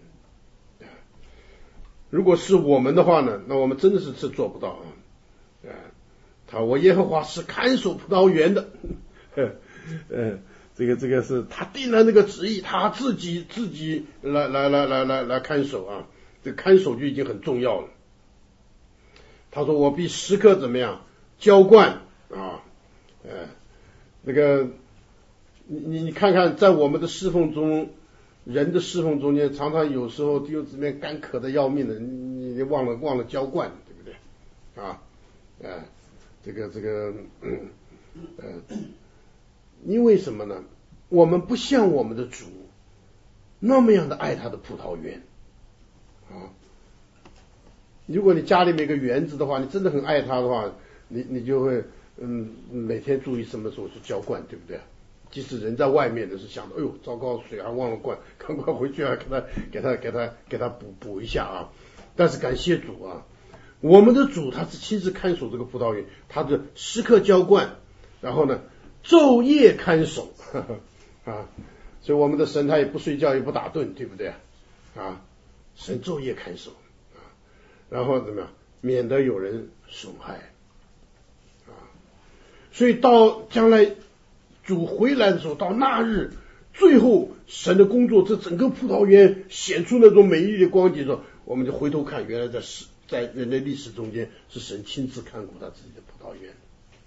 如果是我们的话呢，那我们真的是是做不到啊。啊，他我耶和华是看守葡萄园的，呃。这个这个是他定了那个旨意，他自己自己来来来来来来看守啊，这看守就已经很重要了。他说我必时刻怎么样浇灌啊，呃，那个你你看看，在我们的侍奉中，人的侍奉中间，常常有时候弟兄姊妹干渴的要命的，你你忘了忘了浇灌，对不对啊？呃，这个这个呃。因为什么呢？我们不像我们的主那么样的爱他的葡萄园啊。如果你家里面有个园子的话，你真的很爱他的话，你你就会嗯每天注意什么时候去浇灌，对不对？即使人在外面的是想着，哎呦，糟糕，水还忘了灌，赶快回去还给他给他给他给他补补一下啊。但是感谢主啊，我们的主他是亲自看守这个葡萄园，他的时刻浇灌，然后呢昼夜看守呵呵啊，所以我们的神他也不睡觉也不打盹，对不对啊？神昼夜看守啊，然后怎么样，免得有人损害啊。所以到将来主回来的时候，到那日，最后神的工作，这整个葡萄园显出那种美丽的光景的时候，我们就回头看，原来在史在人类历史中间是神亲自看顾他自己的葡萄园。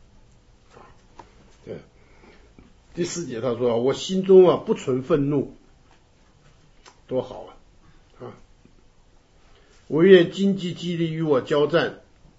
对，第四节他说，我心中啊不存愤怒，多好啊！啊，我愿荆棘激励与我交战，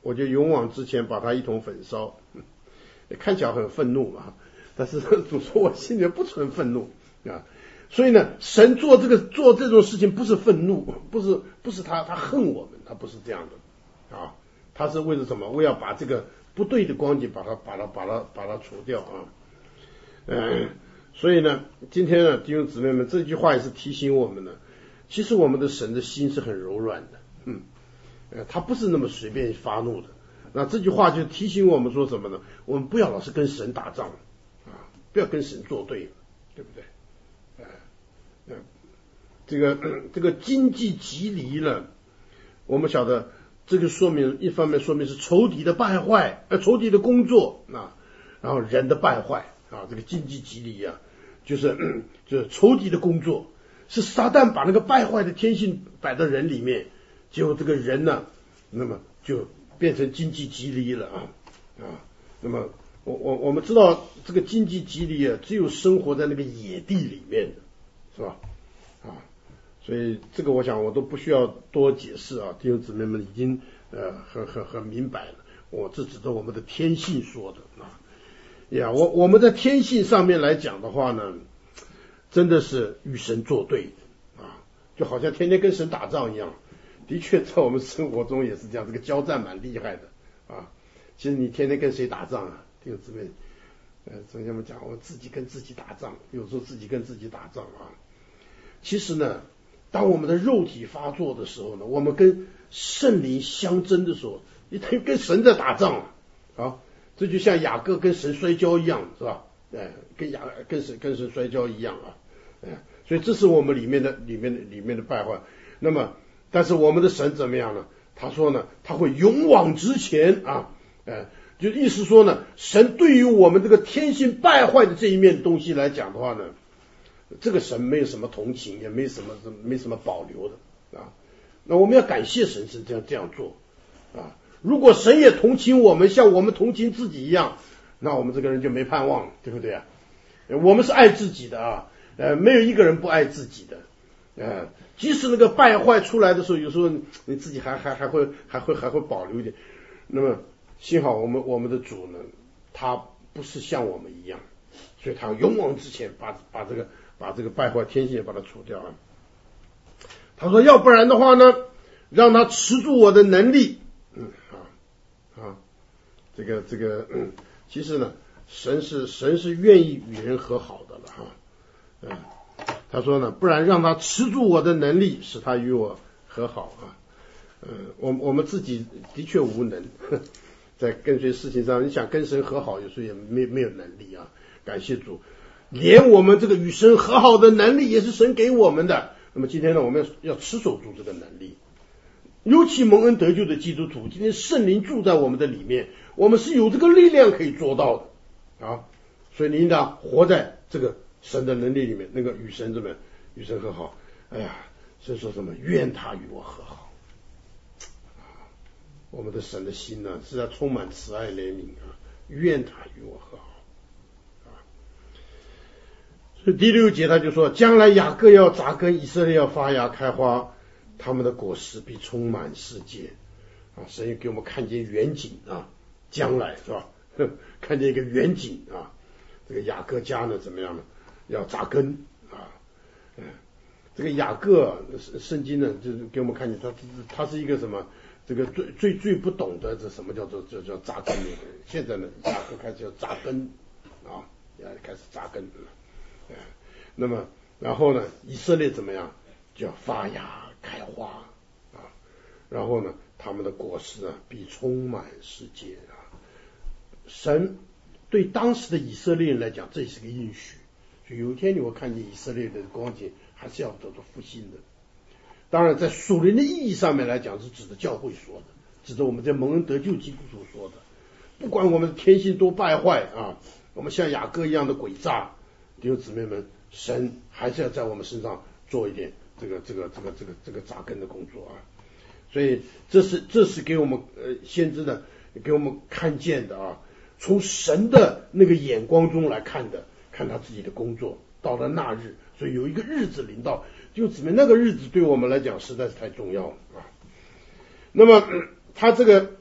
我就勇往直前，把它一同焚烧。看起来很愤怒啊，但是主说我心里不存愤怒啊。所以呢，神做这个做这种事情不是愤怒，不是不是他他恨我们，他不是这样的啊，他是为了什么？为了把这个不对的光景把它把它把它把它除掉啊。嗯，所以呢，今天呢，弟兄姊妹们，这句话也是提醒我们呢，其实我们的神的心是很柔软的，嗯，呃，他不是那么随便发怒的。那这句话就提醒我们说什么呢？我们不要老是跟神打仗啊，不要跟神作对，对不对？呃，这个这个经济极离了，我们晓得这个说明一方面说明是仇敌的败坏，呃，仇敌的工作啊，然后人的败坏啊，这个经济极离啊，就是就是仇敌的工作，是撒旦把那个败坏的天性摆到人里面，结果这个人呢，那么就变成经济极离了啊啊，那么我我我们知道这个经济极离啊，只有生活在那个野地里面的，是吧？啊，所以这个我想我都不需要多解释啊，弟兄姊妹们已经呃很很很明白了，我这指着我们的天性说的啊。呀，我我们在天性上面来讲的话呢，真的是与神作对啊，就好像天天跟神打仗一样。的确，在我们生活中也是这样，这个交战蛮厉害的啊。其实你天天跟谁打仗啊？弟兄姊妹，呃，昨天我们讲，我自己跟自己打仗，有时候自己跟自己打仗啊。其实呢，当我们的肉体发作的时候呢，我们跟圣灵相争的时候，你等于跟神在打仗啊。这就像雅各跟神摔跤一样，是吧？哎，跟雅跟神跟神摔跤一样啊。哎，所以这是我们里面的里面的里面的败坏。那么，但是我们的神怎么样呢？他说呢，他会勇往直前啊，哎，就意思说呢，神对于我们这个天性败坏的这一面东西来讲的话呢，这个神没有什么同情，也没什么没什么保留的啊。那我们要感谢神是这样这样做啊。如果神也同情我们，像我们同情自己一样，那我们这个人就没盼望了，对不对啊？我们是爱自己的啊，呃，没有一个人不爱自己的。呃，即使那个败坏出来的时候，有时候你自己还还还会还会还会保留一点。那么幸好我们我们的主呢，他不是像我们一样，所以他勇往直前，把把这个把这个败坏天性也把它除掉了。他说，要不然的话呢，让他持住我的能力。嗯啊啊，这个这个，嗯，其实呢，神是神是愿意与人和好的了哈，嗯。他说呢，不然让他持住我的能力，使他与我和好啊。嗯，我我们自己的确无能，在跟随事情上，你想跟神和好，有时候也没没有能力啊。感谢主，连我们这个与神和好的能力也是神给我们的。那么今天呢，我们要要持守住这个能力。尤其蒙恩得救的基督徒，今天圣灵住在我们的里面，我们是有这个力量可以做到的啊。所以你应当活在这个神的能力里面，那个与神怎么与神和好？哎呀，所以说什么？愿他与我和好。啊，我们的神的心呢，是要充满慈爱怜悯啊，愿他与我和好。啊，所以第六节他就说，将来雅各要扎根，以色列要发芽开花，他们的果实必充满世界。啊，神也给我们看见远景啊，将来是吧？看见一个远景啊，这个雅各家呢怎么样呢？要扎根啊，嗯，这个雅各圣经呢，就是给我们看见他他是一个什么？这个最最最不懂得这什么叫做叫叫扎根的。现在呢，雅各开始要扎根啊，要开始扎根了，嗯，那么然后呢，以色列怎么样？就要发芽开花啊，然后呢，他们的果实啊，必充满世界啊。神对当时的以色列人来讲，这也是个应许。所以有一天你会看见以色列的光景还是要得到复兴的。当然在属灵的意义上面来讲，是指的教会说的，指的我们在蒙恩得救基督徒说的。不管我们的天性多败坏啊，我们像雅各一样的诡诈，弟兄姊妹们，神还是要在我们身上做一点这个这个这个这个这个扎根的工作啊。所以这是这是给我们呃先知的给我们看见的啊，从神的那个眼光中来看的。看他自己的工作，到了那日，所以有一个日子临到，就指明那个日子对我们来讲实在是太重要了啊。那么他这个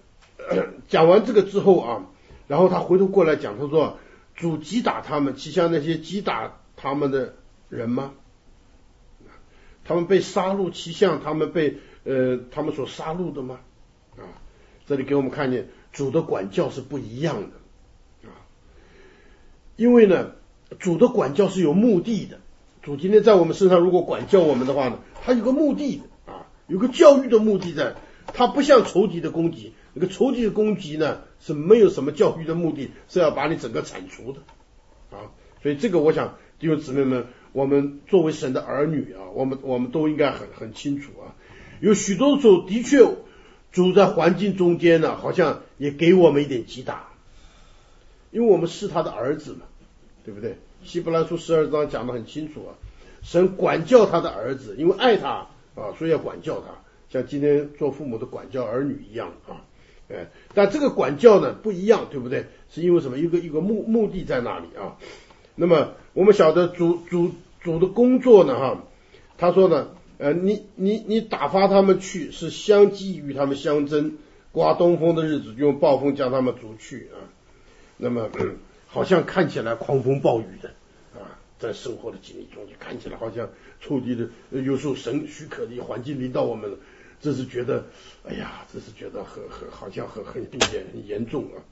讲完这个之后啊，然后他回头过来讲，他说主击打他们，其像那些击打他们的人吗？他们被杀戮，其像他们被呃他们所杀戮的吗？啊，这里给我们看见主的管教是不一样的啊，因为呢主的管教是有目的的。主今天在我们身上如果管教我们的话呢，他有个目的的啊，有个教育的目的在，他不像仇敌的攻击，那个仇敌的攻击呢是没有什么教育的目的，是要把你整个铲除的啊。所以这个我想弟兄姊妹们，我们作为神的儿女啊，我们我们都应该很很清楚啊。有许多时候的确主在环境中间呢，好像也给我们一点击打，因为我们是他的儿子嘛，对不对？希伯来书十二章讲得很清楚啊，神管教他的儿子，因为爱他啊，所以要管教他，像今天做父母的管教儿女一样啊。哎，但这个管教呢不一样，对不对？是因为什么？一个一个目目的在那里啊。那么我们晓得主主主的工作呢，哈，他说呢，呃，你你你打发他们去，是相继与他们相争，刮东风的日子，用暴风将他们逐去啊。那么、嗯、好像看起来狂风暴雨的啊，在生活的经历中，就看起来好像仇敌的，有时候神许可的环境临到我们了，这是觉得，哎呀，这是觉得很很好像很很严很严重啊。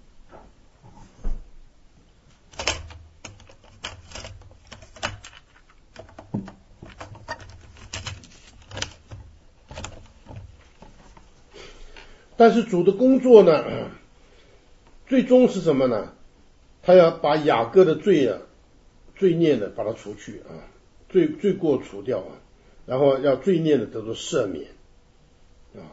但是主的工作呢，最终是什么呢？他要把雅各的罪啊、罪孽呢，把它除去啊，罪罪过除掉啊，然后要罪孽的得到赦免啊。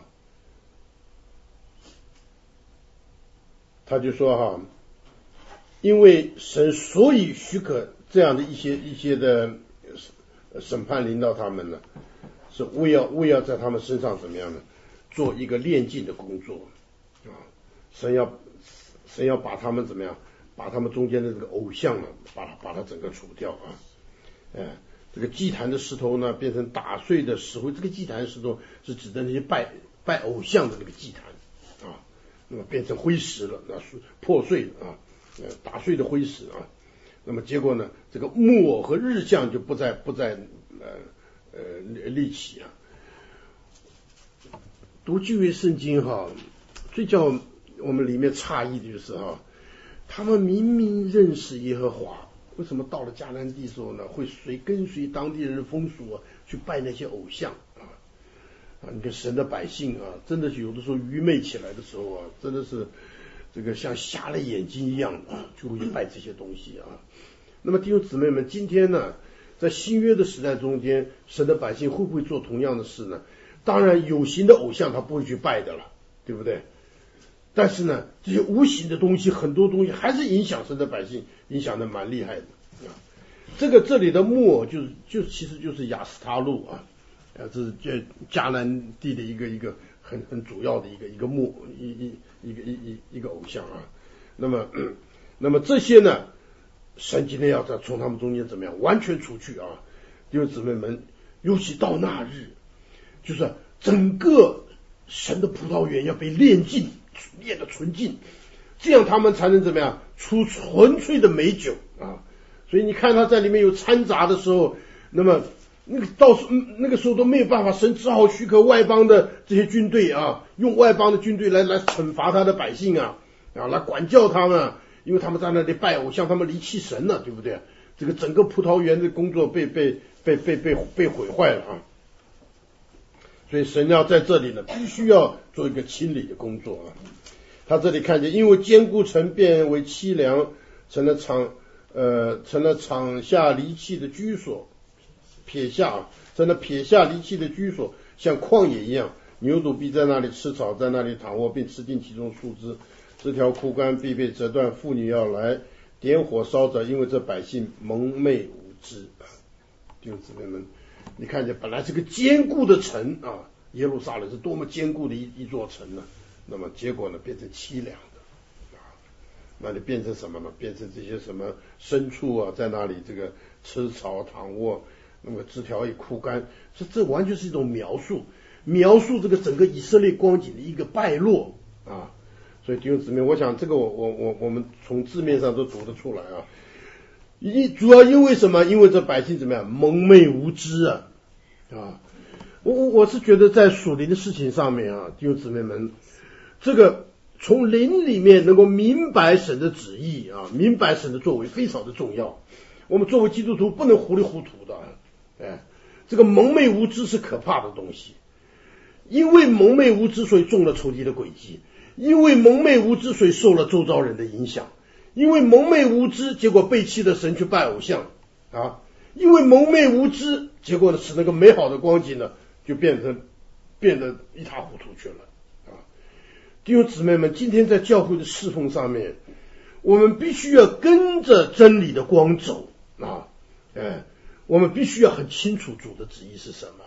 他就说哈，因为神所以许可这样的一些一些的审判临到他们呢，是为要为要在他们身上怎么样呢？做一个炼净的工作啊，神要神要把他们怎么样，把他们中间的这个偶像呢，把它把它整个除掉啊，哎，这个祭坛的石头呢，变成打碎的石灰，这个祭坛石头是指的那些拜拜偶像的那个祭坛啊，那么变成灰石了，那是破碎的啊，呃，打碎的灰石啊，那么结果呢，这个木偶和日像就不再不再呃呃立起啊。读旧约圣经哈，最叫我们里面诧异的就是哈，他们明明认识耶和华，为什么到了迦南地的时候呢，会随跟随当地人的风俗啊，去拜那些偶像啊啊！你看神的百姓啊，真的是有的时候愚昧起来的时候啊，真的是这个像瞎了眼睛一样啊，就会拜这些东西啊。那么弟兄姊妹们，今天呢，在新约的时代中间，神的百姓会不会做同样的事呢？当然有形的偶像他不会去拜的了，对不对？但是呢，这些无形的东西，很多东西还是影响神的百姓，影响的蛮厉害的啊。这个这里的木偶就是就其实就是亚斯他路啊，啊，这是这迦南地的一个一个很很主要的一个一个木一一一个一一一个偶像啊。那么那么这些呢，神今天要在从他们中间怎么样完全除去啊？弟兄姊妹们，尤其到那日。就是整个神的葡萄园要被炼净，炼得纯净，这样他们才能怎么样出纯粹的美酒啊！所以你看他在里面有掺杂的时候，那么那个到时那个时候都没有办法，神只好许可外邦的这些军队啊，用外邦的军队来来惩罚他的百姓啊，啊，来管教他们，因为他们在那里拜偶像，他们离弃神了，对不对？这个整个葡萄园的工作被被被被被被毁坏了啊！所以神要在这里呢，必须要做一个清理的工作啊。他这里看见，因为坚固城变为凄凉，成了场呃成了场下离弃的居所，撇下成了撇下离弃的居所，像旷野一样，牛犊必在那里吃草，在那里躺卧，并吃尽其中树枝，枝条枯干，必被折断。妇女要来点火烧着，因为这百姓蒙昧无知。弟兄姊妹们，你看见本来是个坚固的城啊，耶路撒冷是多么坚固的一一座城呢？那么结果呢，变成凄凉的啊，那你变成什么呢？变成这些什么牲畜啊，在那里这个吃草躺卧，那么枝条也枯干，这这完全是一种描述，描述这个整个以色列光景的一个败落啊。 所以弟兄姊妹，我想这个我我我我们从字面上都读得出来啊。一主要因为什么？因为这百姓怎么样？蒙昧无知啊啊！我我我是觉得在属灵的事情上面啊，弟兄姊妹们，这个从灵里面能够明白神的旨意啊，明白神的作为非常的重要。我们作为基督徒不能糊里糊涂的，哎，这个蒙昧无知是可怕的东西。因为蒙昧无知，所以中了仇敌的诡计；因为蒙昧无知，所以受了周遭人的影响；因为蒙昧无知，结果背弃了神去拜偶像啊！因为蒙昧无知，结果呢使那个美好的光景呢就变成变得一塌糊涂去了啊！弟兄姊妹们，今天在教会的侍奉上面，我们必须要跟着真理的光走啊！哎，我们必须要很清楚主的旨意是什么。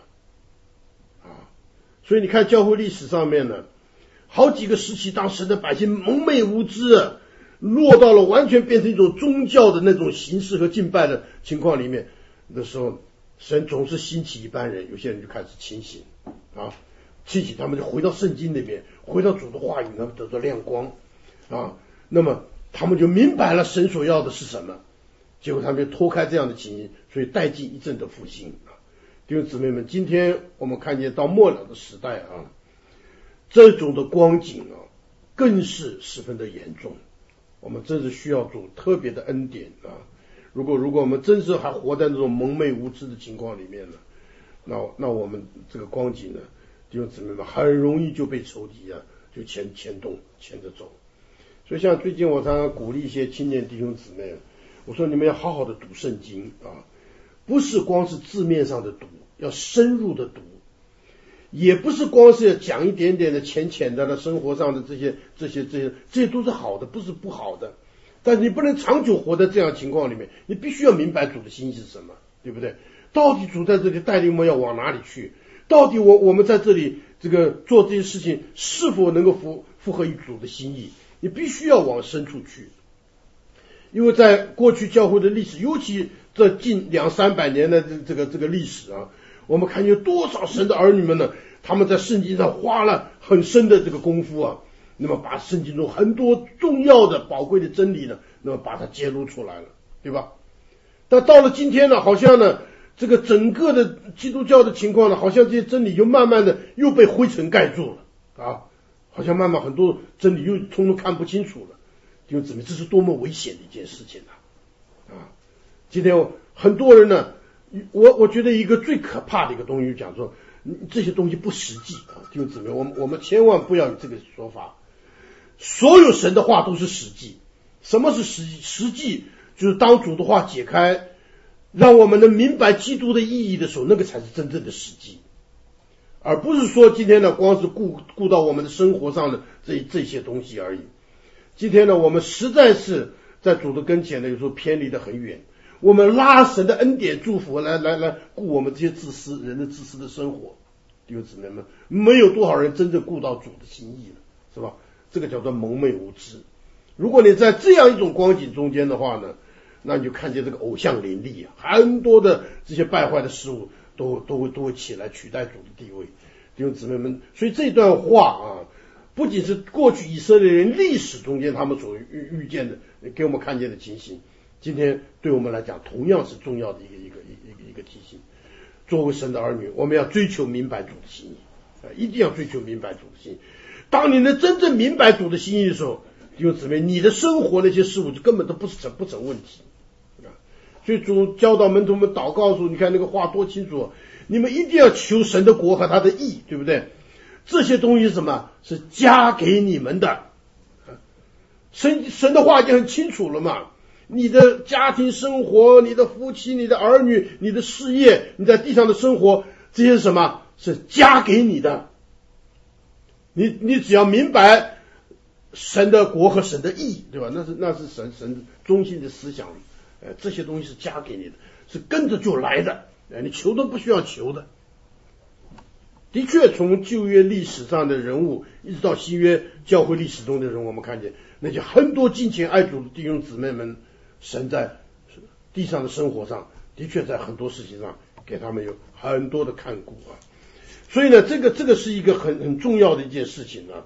所以你看教会历史上面呢，好几个时期，当时的百姓蒙昧无知，落到了完全变成一种宗教的那种形式和敬拜的情况里面的时候，神总是兴起一般人，有些人就开始清醒啊，清醒他们就回到圣经里面，回到主的话语，他们得到亮光啊，那么他们就明白了神所要的是什么，结果他们就脱开这样的情形，所以带进一阵的复兴。弟兄姊妹们，今天我们看见到末了的时代啊，这种的光景啊，更是十分的严重。我们真是需要主特别的恩典啊！如果如果我们真是还活在那种蒙昧无知的情况里面呢，那那我们这个光景呢，弟兄姊妹们很容易就被仇敌啊就牵牵动牵着走。所以像最近我常常鼓励一些青年弟兄姊妹，我说你们要好好的读圣经啊。不是光是字面上的读，要深入的读，也不是光是讲一点点的浅浅的生活上的这些这些这些这些都是好的，不是不好的，但是你不能长久活在这样情况里面，你必须要明白主的心意是什么，对不对？到底主在这里带领我们要往哪里去？到底我我们在这里这个做这些事情是否能够符符合于主的心意？你必须要往深处去。因为在过去教会的历史，尤其这近两三百年的这个这个历史啊，我们看见多少神的儿女们呢，他们在圣经上花了很深的这个功夫啊，那么把圣经中很多重要的宝贵的真理呢，那么把它揭露出来了，对吧？但到了今天呢，好像呢这个整个的基督教的情况呢，好像这些真理就慢慢的又被灰尘盖住了啊，好像慢慢很多真理又通通看不清楚了。弟兄姊妹，这是多么危险的一件事情啊！啊，今天很多人呢，我我觉得一个最可怕的一个东西，讲说这些东西不实际啊。弟兄姊妹，我们我们千万不要有这个说法。所有神的话都是实际。什么是实际？实际就是当主的话解开，让我们能明白基督的意义的时候，那个才是真正的实际，而不是说今天呢光是顾顾到我们的生活上的这这些东西而已。今天呢，我们实在是在主的跟前呢，有时候偏离得很远。我们拉神的恩典祝福来来来顾我们这些自私人的自私的生活，弟兄姊妹们，没有多少人真正顾到主的心意了，是吧？这个叫做蒙昧无知。如果你在这样一种光景中间的话呢，那你就看见这个偶像林立啊，很多的这些败坏的事物都都会都会起来取代主的地位，弟兄姊妹们。所以这段话啊，不仅是过去以色列人历史中间他们所遇遇见的给我们看见的情形，今天对我们来讲同样是重要的一个一个一个一个提醒。作为神的儿女，我们要追求明白主的心意啊，一定要追求明白主的心意。当你能真正明白主的心意的时候，弟兄姊妹，你的生活那些事物就根本都不是成不成问题啊。所以主教导门徒们祷告的时候，你看那个话多清楚，你们一定要求神的国和他的义，对不对？这些东西是什么？是加给你们的。神神的话已经很清楚了嘛，你的家庭生活，你的夫妻，你的儿女，你的事业，你在地上的生活，这些是什么？是加给你的。你你只要明白神的国和神的义，对吧？那是那是神神中心的思想，呃，这些东西是加给你的，是跟着就来的，呃，你求都不需要求的。的确，从旧约历史上的人物，一直到新约教会历史中的人，我们看见那些很多敬虔爱主的弟兄姊妹们，神在地上的生活上，的确在很多事情上给他们有很多的看顾啊。所以呢，这个这个是一个很很重要的一件事情啊。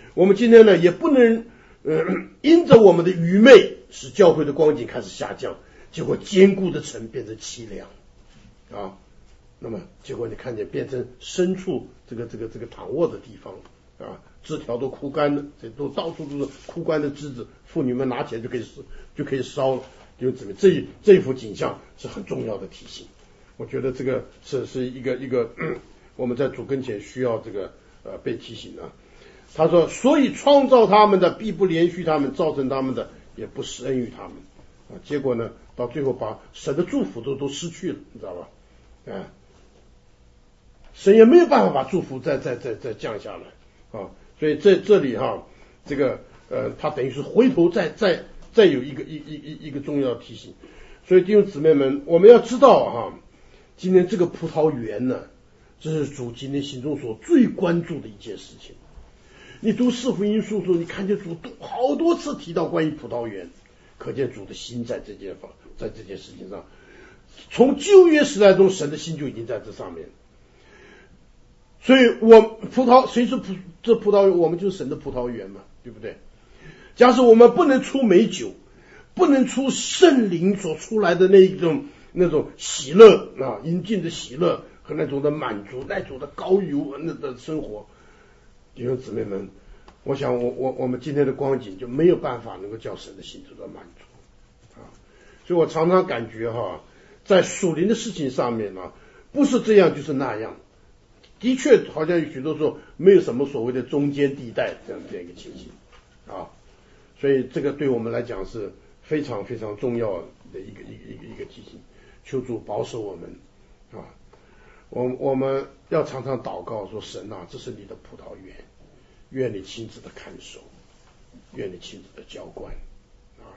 我们今天呢也不能呃因着我们的愚昧使教会的光景开始下降，结果坚固的城变成凄凉啊。那么结果你看见变成深处这个这个这个躺卧的地方啊，枝条都枯干了，这都到处都是枯干的枝子，妇女们拿起来就可以就可以烧了。就怎么这这一幅景象是很重要的提醒。我觉得这个是是一个一个、嗯、我们在主跟前需要这个呃被提醒的。他说，所以创造他们的必不连续他们，造成他们的也不施恩于他们啊。结果呢，到最后把神的祝福都都失去了，你知道吧？啊，神也没有办法把祝福再再再再降下来啊。所以这这里哈，这个呃，他等于是回头再再再有一个一一一一个重要的提醒。所以弟兄姊妹们，我们要知道哈，今天这个葡萄园呢，这是主今天心中所最关注的一件事情。你读四福音书的时候，你看见主好多次提到关于葡萄园，可见主的心在这件方在这件事情上。从旧约时代中，神的心就已经在这上面。所以我葡萄谁是葡这葡萄园，我们就是神的葡萄园嘛，对不对？假使我们不能出美酒，不能出圣灵所出来的那一种那种喜乐啊，应尽的喜乐和那种的满足，那种的高油那的生活，弟兄姊妹们，我想我我我们今天的光景就没有办法能够叫神的心得到满足啊。所以我常常感觉哈，在属灵的事情上面呢、啊，不是这样就是那样，的确好像有许多时候没有什么所谓的中间地带这样这样一个情形啊。所以这个对我们来讲是非常非常重要的一个一个一个一个提醒，求主保守我们啊！我我们要常常祷告说：神啊，这是你的葡萄园，愿你亲自的看守，愿你亲自的浇灌啊，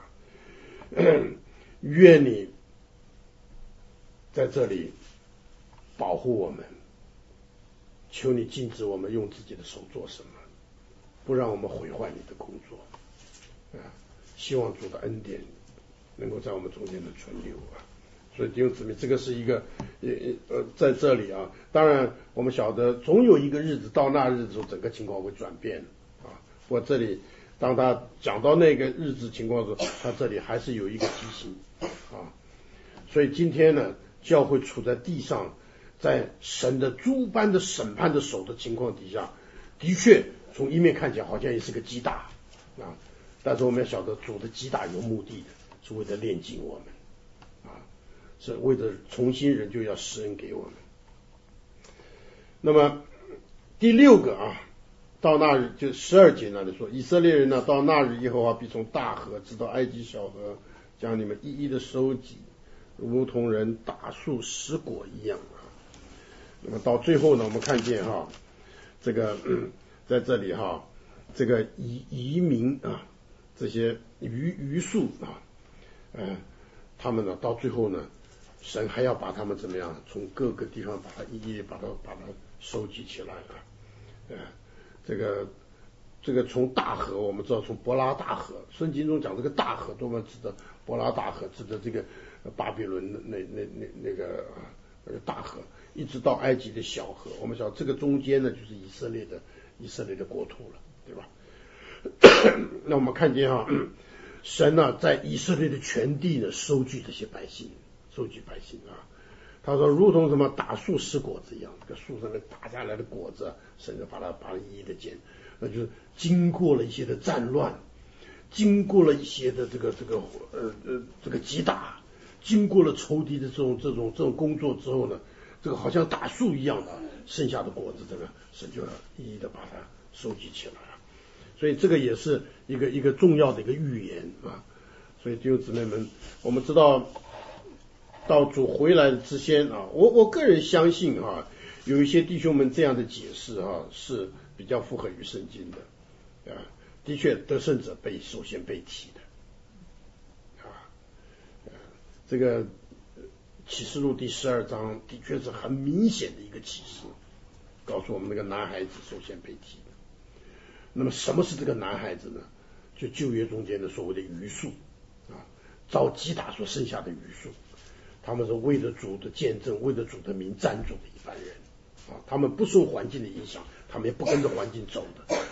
愿你在这里保护我们，求你禁止我们用自己的手做什么，不让我们毁坏你的工作。啊，希望主的恩典能够在我们中间的存留啊！所以弟兄姊妹，这个是一个呃呃在这里啊，当然我们晓得总有一个日子到那日子的时候，整个情况会转变啊。不过这里当他讲到那个日子情况的时候，他这里还是有一个提醒啊。所以今天呢，教会处在地上，在神的诸般的审判的手的情况底下，的确从一面看起来好像也是个击打啊。但是我们要晓得，主的击打有目的的，是为了炼净我们啊，是为了重新人就要施恩给我们。那么第六个啊，到那日就十二节那里说，以色列人呢，到那日耶和华必从大河直到埃及小河，将你们一一的收集，如同人打树拾果一样啊。那么到最后呢，我们看见哈，这个、嗯、在这里哈，这个移移民啊。这些余余数啊，呃，他们呢到最后呢，神还要把他们怎么样，从各个地方把它一一把它把它收集起来啊，呃，这个这个从大河，我们知道从伯拉大河，圣经中讲这个大河，多么指的伯拉大河，指的这个巴比伦那那那那个那个大河，一直到埃及的小河，我们晓得这个中间呢就是以色列的以色列的国土了，对吧？那我们看见啊，神呢、啊、在以色列的全地呢收据这些百姓，收据百姓啊。他说，如同什么打树拾果子一样，这个树上面打下来的果子，神就把它把它一一的捡，那就是经过了一些的战乱，经过了一些的这个这个呃呃这个击打，经过了仇敌的这种这种这种工作之后呢，这个好像打树一样的，剩下的果子，这个神就要一一的把它收集起来。所以这个也是一个一个重要的一个预言啊。所以弟兄姊妹们，我们知道到主回来之前啊，我我个人相信啊，有一些弟兄们这样的解释啊是比较符合于圣经的啊。的确，得胜者被首先被提的啊。这个启示录第十二章的确是很明显的一个启示，告诉我们那个男孩子首先被提的。那么什么是这个男孩子呢？就旧约中间的所谓的余数啊，遭击打所剩下的余数，他们是为了主的见证，为了主的名站住的一般人啊，他们不受环境的影响，他们也不跟着环境走的，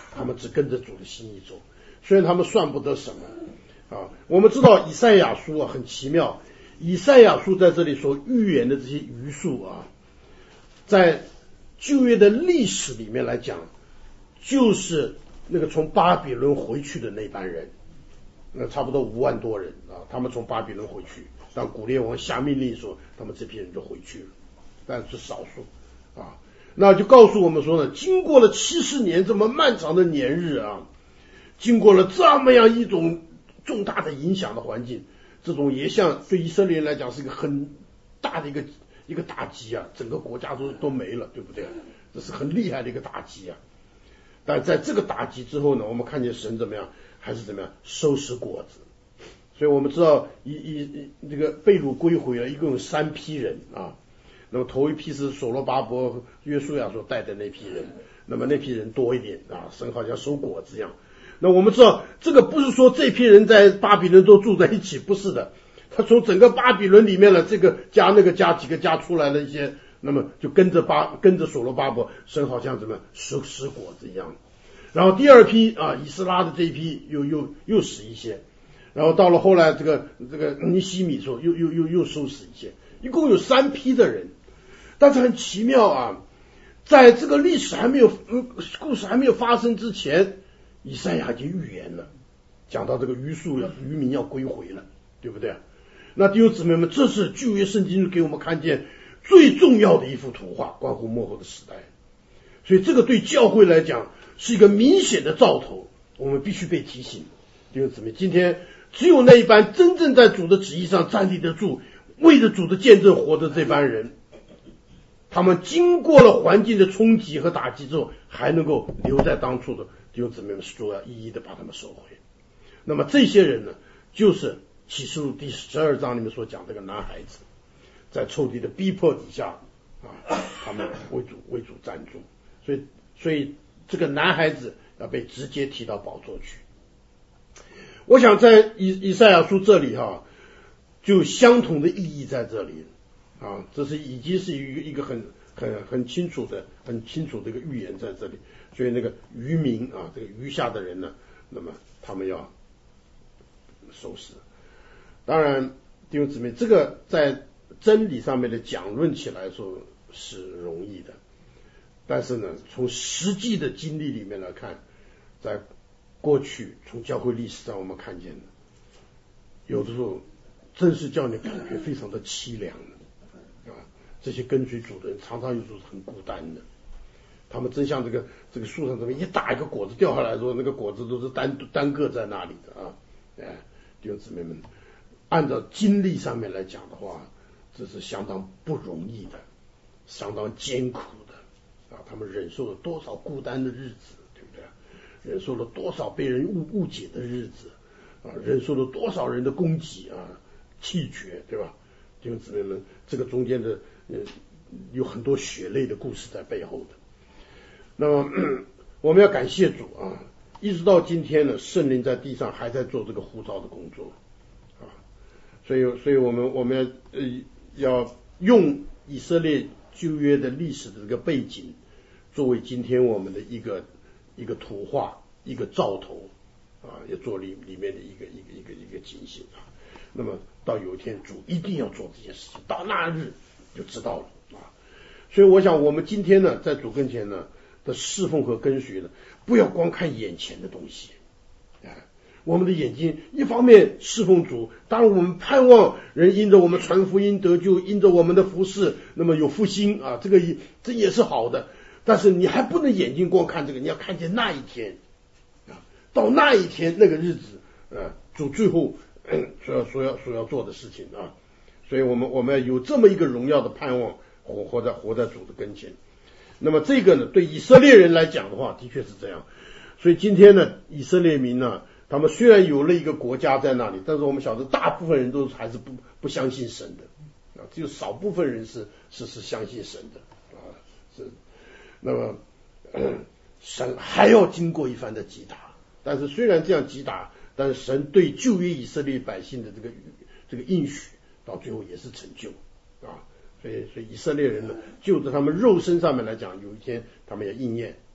他们只跟着主的心意走，虽然他们算不得什么啊。我们知道以赛亚书啊很奇妙，以赛亚书在这里所预言的这些余数啊，在旧约的历史里面来讲，就是那个从巴比伦回去的那班人，那差不多五万多人啊，他们从巴比伦回去，当古列王下命令说，他们这批人就回去了，但是少数啊。那就告诉我们说呢，经过了七十年这么漫长的年日啊，经过了这么样一种重大的影响的环境，这种也像对以色列人来讲是一个很大的一个一个打击啊，整个国家都都没了，对不对？这是很厉害的一个打击啊。但在这个打击之后呢，我们看见神怎么样，还是怎么样收拾果子。所以我们知道一一这个被掳归回了，一共有三批人啊。那么头一批是所罗巴伯、约书亚所带的那批人，那么那批人多一点啊，神好像收果子一样。那我们知道这个不是说这批人在巴比伦都住在一起，不是的，他从整个巴比伦里面的这个家那个家几个家出来的一些，那么就跟着巴跟着所罗巴伯，神好像怎么收拾果子一样。然后第二批啊，以斯拉的这一批又又又死一些，然后到了后来这个这个尼希米说又又又又收拾一些，一共有三批的人。但是很奇妙啊，在这个历史还没有、嗯、故事还没有发生之前，以赛亚已经预言了，讲到这个余数余民要归回了，对不对？那弟兄姊妹们，这是旧约圣经给我们看见最重要的一幅图画，关乎末后的时代。所以这个对教会来讲是一个明显的兆头，我们必须被提醒。弟兄姊妹，今天只有那一班真正在主的旨意上站立得住，为着主的见证活的这班人，他们经过了环境的冲击和打击之后，还能够留在当初的弟兄姊妹们，是主要一一的把他们收回。那么这些人呢，就是启示录第十二章里面所讲这个男孩子，在仇敌的逼迫底下啊，他们为主为主站住。所以所以这个男孩子要被直接提到宝座去。我想在以以赛亚书这里哈、啊，就相同的意义在这里啊，这是已经是一个一个很很很清楚的很清楚的一个预言在这里。所以那个渔民啊，这个余下的人呢，那么他们要收拾。当然弟兄姊妹，这个在真理上面的讲论起来说是容易的，但是呢，从实际的经历里面来看，在过去从教会历史上我们看见的，有的时候真是叫你感觉非常的凄凉的啊！这些跟随主的人常常有时候是很孤单的，他们真像这个这个树上这么一打一个果子掉下来的时候，那个果子都是单单个在那里的啊！哎，弟兄姊妹们，按照经历上面来讲的话，这是相当不容易的，相当艰苦的啊！他们忍受了多少孤单的日子，对不对？忍受了多少被人误误解的日子啊！忍受了多少人的攻击啊、弃绝，对吧？弟兄姊妹们，这个中间的呃有很多血泪的故事在背后的。那么我们要感谢主啊！一直到今天呢，圣灵在地上还在做这个呼召的工作啊！所以，所以我们我们要呃要用以色列旧约的历史的这个背景，作为今天我们的一个一个图画，一个兆头啊，也做里里面的一个一个一个一个警醒啊。那么到有一天主一定要做这件事情，到那日就知道了啊。所以我想我们今天呢，在主跟前呢的侍奉和跟随呢，不要光看眼前的东西啊。我们的眼睛一方面侍奉主，当然我们盼望人因着我们传福音得救，因着我们的服事，那么有复兴啊，这个也这也是好的。但是你还不能眼睛光看这个，你要看见那一天啊，到那一天那个日子，呃，主最后所要所要所要做的事情啊，所以我们我们要有这么一个荣耀的盼望，活活在活在主的跟前。那么这个呢，对以色列人来讲的话，的确是这样。所以今天呢，以色列民呢，他们虽然有了一个国家在那里，但是我们晓得大部分人都还是不不相信神的啊，只有少部分人是是是相信神的啊，是。那么神还要经过一番的击打，但是虽然这样击打，但是神对旧约以色列百姓的这个这个应许，到最后也是成就啊。所以，所以以色列人呢，就在他们肉身上面来讲，有一天他们要应验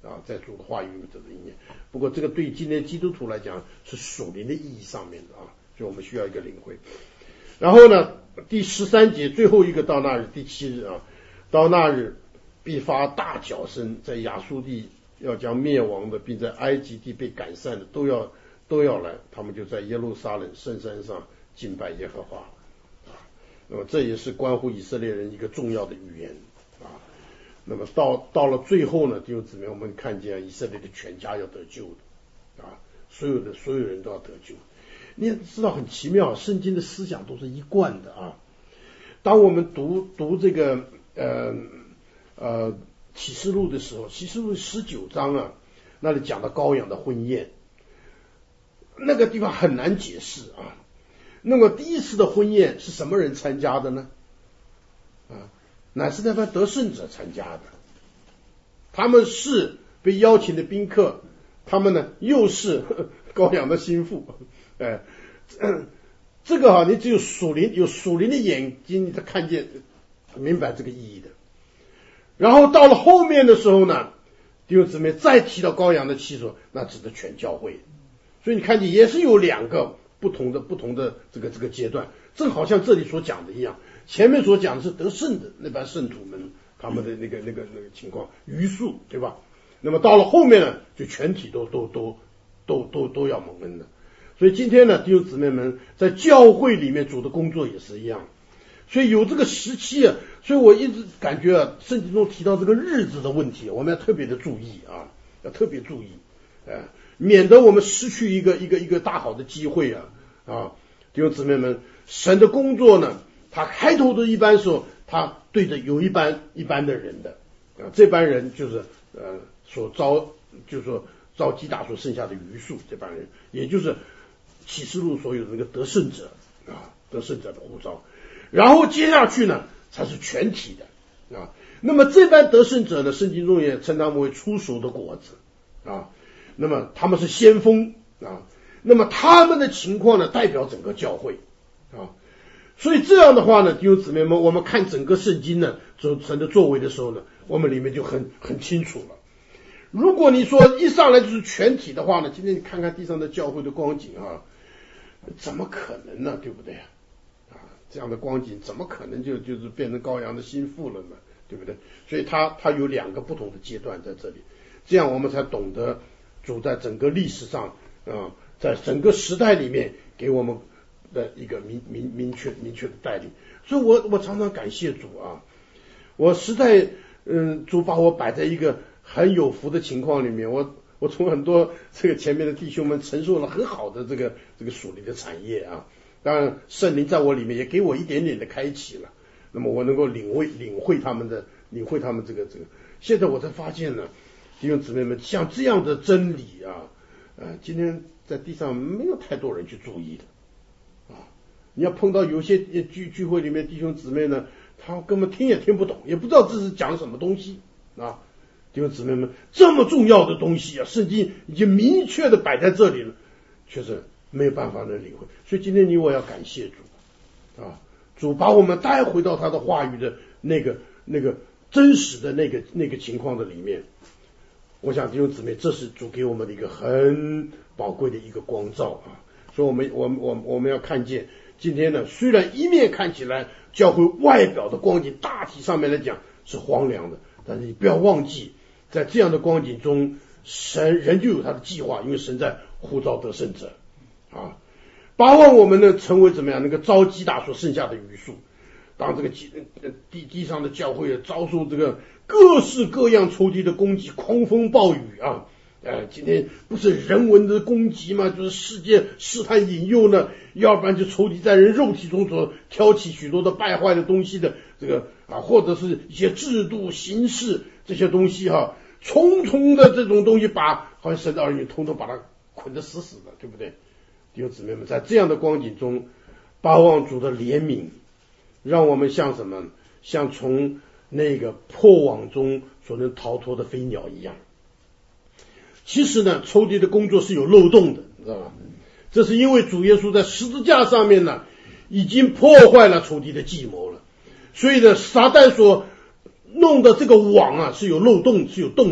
啊，在主的话语的里面。不过这个对今天基督徒来讲是属灵的意义上面的啊，所以我们需要一个领会。然后呢，第十三节最后一个到那日，第七日啊，到那日必发大角声，在亚述地要将灭亡的，并在埃及地被赶散的都要都要来，他们就在耶路撒冷圣山上敬拜耶和华啊。那么这也是关乎以色列人一个重要的预言啊。那么到到了最后呢，弟兄姊妹，我们看见以色列的全家要得救的啊，所有的所有人都要得救。你也知道很奇妙，圣经的思想都是一贯的啊。当我们读读这个呃呃启示录的时候，启示录十九章啊，那里讲的羔羊的婚宴，那个地方很难解释啊。那么第一次的婚宴是什么人参加的呢？啊，乃是那班得胜者参加的。他们是被邀请的宾客，他们呢又是羔羊的心腹。哎，这个哈、啊，你只有属灵有属灵的眼睛，你才看见明白这个意义的。然后到了后面的时候呢，弟兄姊妹再提到羔羊的气数，那指的全教会。所以你看见也是有两个不同的不同的这个这个阶段，正好像这里所讲的一样，前面所讲的是得胜的那班圣徒们他们的那个那个那个情况余数，对吧？那么到了后面呢，就全体都都都都都都要蒙恩的。所以今天呢，弟兄姊妹们，在教会里面主的工作也是一样。所以有这个时期啊，所以我一直感觉啊，圣经中提到这个日子的问题，我们要特别的注意啊，要特别注意，呃，免得我们失去一个一个一个大好的机会啊啊！弟兄姊妹们，神的工作呢，他开头的一般时候，他对着有一班一班的人的啊，这班人就是呃所招，就是说招击打所剩下的余数，这班人，也就是启示录所有的那个得胜者啊，得胜者的呼召。然后接下去呢，才是全体的啊。那么这班得胜者呢，圣经中也称他们为初熟的果子啊。那么他们是先锋啊。那么他们的情况呢，代表整个教会啊。所以这样的话呢，弟兄姊妹们，我们看整个圣经呢，神的作为的时候呢，我们里面就很很清楚了。如果你说一上来就是全体的话呢，今天你看看地上的教会的光景啊，怎么可能呢？对不对啊？这样的光景怎么可能就就是变成羔羊的心腹了呢？对不对？所以它它有两个不同的阶段在这里，这样我们才懂得主在整个历史上啊、呃，在整个时代里面给我们的一个明明明确明确的带领。所以我我常常感谢主啊，我实在嗯，主把我摆在一个很有福的情况里面，我我从很多这个前面的弟兄们承受了很好的这个这个属灵的产业啊。当然，圣灵在我里面也给我一点点的开启了，那么我能够领会领会他们的领会他们这个这个。现在我才发现呢，弟兄姊妹们，像这样的真理啊，呃，今天在地上没有太多人去注意的啊。你要碰到有些聚聚会里面弟兄姊妹呢，他根本听也听不懂，也不知道这是讲什么东西啊。弟兄姊妹们，这么重要的东西啊，圣经已经明确的摆在这里了，确实没有办法能领会。所以今天你我要感谢主啊，主把我们带回到他的话语的那个那个真实的那个那个情况的里面。我想弟兄姊妹，这是主给我们的一个很宝贵的一个光照啊。所以我们我们我们我们要看见今天呢，虽然一面看起来教会外表的光景大体上面来讲是荒凉的，但是你不要忘记，在这样的光景中，神仍旧有他的计划，因为神在呼召得胜者啊，把望我们呢成为怎么样那个招击打所剩下的余数。当这个地地上的教会遭受这个各式各样仇敌的攻击，狂风暴雨啊，呃，今天不是人文的攻击嘛，就是世界试探引诱呢，要不然就仇敌在人肉体中所挑起许多的败坏的东西的这个啊，或者是一些制度形式这些东西哈、啊，重重的这种东西把好像神的儿女统统把它捆得死死的，对不对？弟兄姊妹们，在这样的光景中，巴望主的怜悯，让我们像什么？像从那个破网中所能逃脱的飞鸟一样。其实呢，仇敌的工作是有漏洞的，知道吧？这是因为主耶稣在十字架上面呢，已经破坏了仇敌的计谋了。所以呢，撒旦所弄的这个网啊，是有漏洞，是有洞的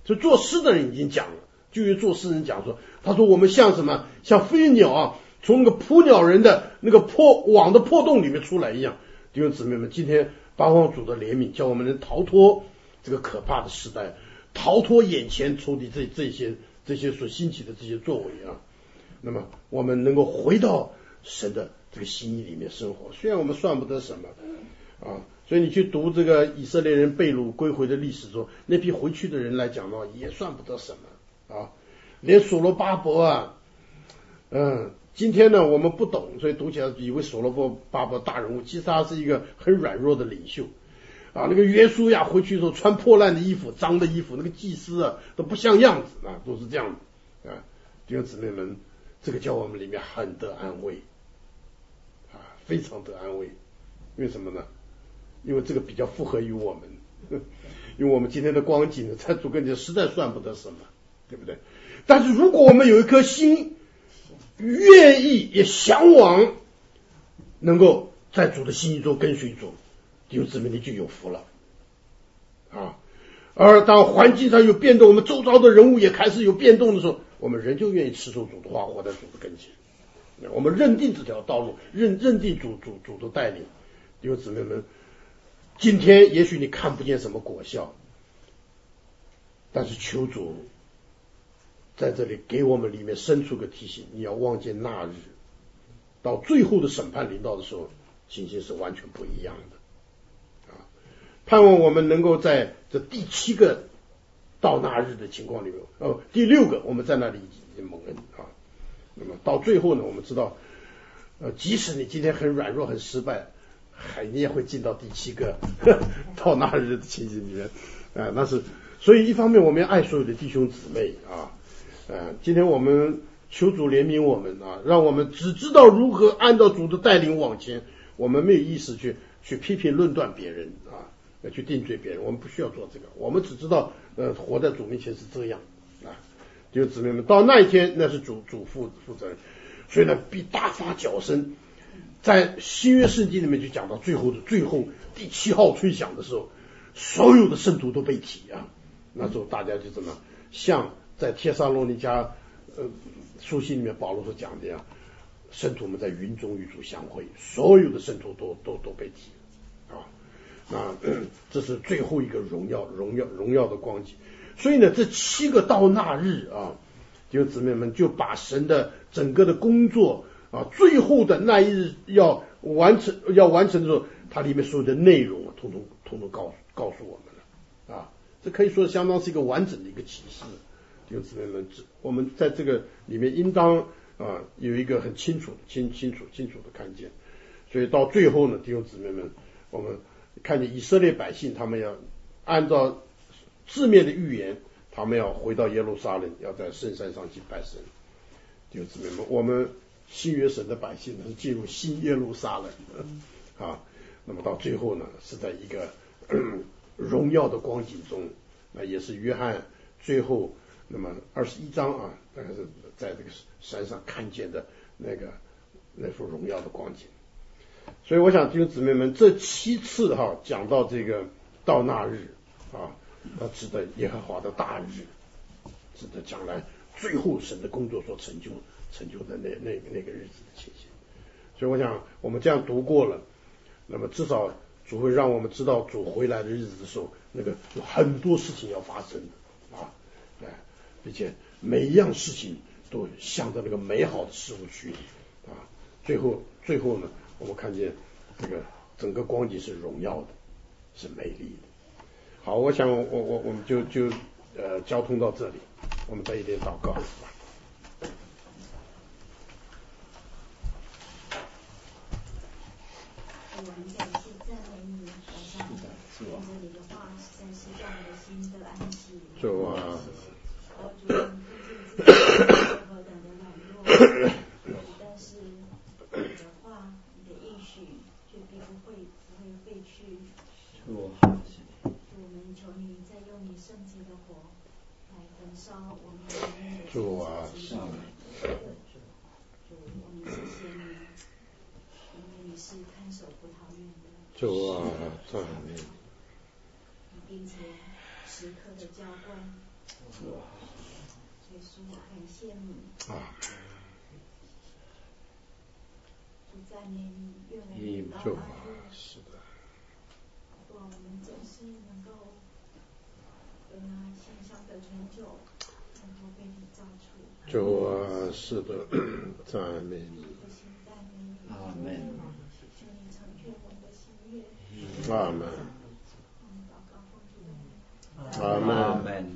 所以作诗的人已经讲了，就有作诗人讲说，他说我们像什么，像飞鸟啊，从那个捕鸟人的那个破网的破洞里面出来一样。弟兄姊妹们，今天八方主的怜悯，叫我们能逃脱这个可怕的时代，逃脱眼前仇敌这这些这些所兴起的这些作为啊。那么我们能够回到神的这个心意里面生活，虽然我们算不得什么啊，所以你去读这个以色列人被掳归回的历史中，那批回去的人来讲的话，也算不得什么啊。连所罗巴伯啊，嗯，今天呢我们不懂，所以读起来以为所罗巴伯大人物，其实他是一个很软弱的领袖啊。那个约书亚回去的时候穿破烂的衣服、脏的衣服，那个祭司啊都不像样子啊，都是这样的啊。弟兄姊妹们，这个叫我们里面很得安慰啊，非常得安慰。为什么呢？因为这个比较符合于我们，因为我们今天的光景呢，在主跟前实在算不得什么，对不对？但是如果我们有一颗心，愿意也向往，能够在主的心意中跟随主，弟兄姊妹，你就有福了啊。而当环境上有变动，我们周遭的人物也开始有变动的时候，我们人就愿意持守主的话，活在主的跟前。我们认定这条道路，认认定主主主的带领。弟兄姊妹们，今天也许你看不见什么果效，但是求主在这里给我们里面伸出个提醒，你要望见那日，到最后的审判临到的时候，情形是完全不一样的啊！盼望我们能够在这第七个到那日的情况里面，哦，第六个我们在那里已经蒙恩啊。那么到最后呢，我们知道，呃，即使你今天很软弱、很失败，还你也会进到第七个呵到那日的情形里面啊。那是所以一方面我们要爱所有的弟兄姊妹啊。呃，今天我们求主怜悯我们啊，让我们只知道如何按照主的带领往前，我们没有意识去去批评论断别人啊，去定罪别人，我们不需要做这个，我们只知道呃活在主面前是这样啊。弟兄姊妹们，到那一天那是主主负负责任，所以呢必大发脚声。在新约圣经里面就讲到最后的最后第七号吹响的时候，所有的圣徒都被提啊，那时候大家就怎么像在帖撒罗尼迦呃书信里面保罗所讲的呀，圣徒们在云中与主相会，所有的圣徒都都都被提啊，那这是最后一个荣耀荣耀荣耀的光景。所以呢，这七个到那日啊，弟兄姊妹们就把神的整个的工作啊，最后的那一日要完成要完成的时候，它里面所有的内容啊，统统统统告诉告诉我们了啊，这可以说相当是一个完整的一个启示。弟兄姊妹们，我们在这个里面应当啊有一个很清楚、清清楚、清楚的看见。所以到最后呢，弟兄姊妹们，我们看见以色列百姓，他们要按照字面的预言，他们要回到耶路撒冷，要在圣山上去拜神。弟兄姊妹们，我们新约神的百姓是进入新耶路撒冷啊。那么到最后呢，是在一个荣耀的光景中，那也是约翰最后。那么二十一章啊，大概是在这个山上看见的那个那幅荣耀的光景。所以我想弟兄姊妹们，这七次哈、啊、讲到这个到那日啊，那指的耶和华的大日，指的将来最后神的工作所成就成就的那那那个日子的情形。所以我想我们这样读过了，那么至少主会让我们知道主回来的日子的时候，那个有很多事情要发生的啊，哎。并且每一样事情都向着那个美好的事物去啊，最后最后呢，我们看见这个整个光景是荣耀的，是美丽的。好，我想我我我们就就呃交通到这里，我们再一点祷告。 我们感谢赞美你，好像在这里的话实在是让我的心得安息。 主啊。 我主，你不见自己何等的软弱，但是你的话，你的应许却必不会不会废去。主，我们求你再用你圣洁的火来焚烧我们里面的主啊，主，我们谢谢你，因为你是看守葡萄园的主啊，赞美， 并且时刻的浇灌。 耶稣，我感谢你。啊。主赞美你，愿我们到那日， 是的。 我们真是能够有那心上的成就，能够被你造出。 主啊，是的，赞美你。 阿门。 求你成全我们的心愿。 阿门。 阿门。阿门。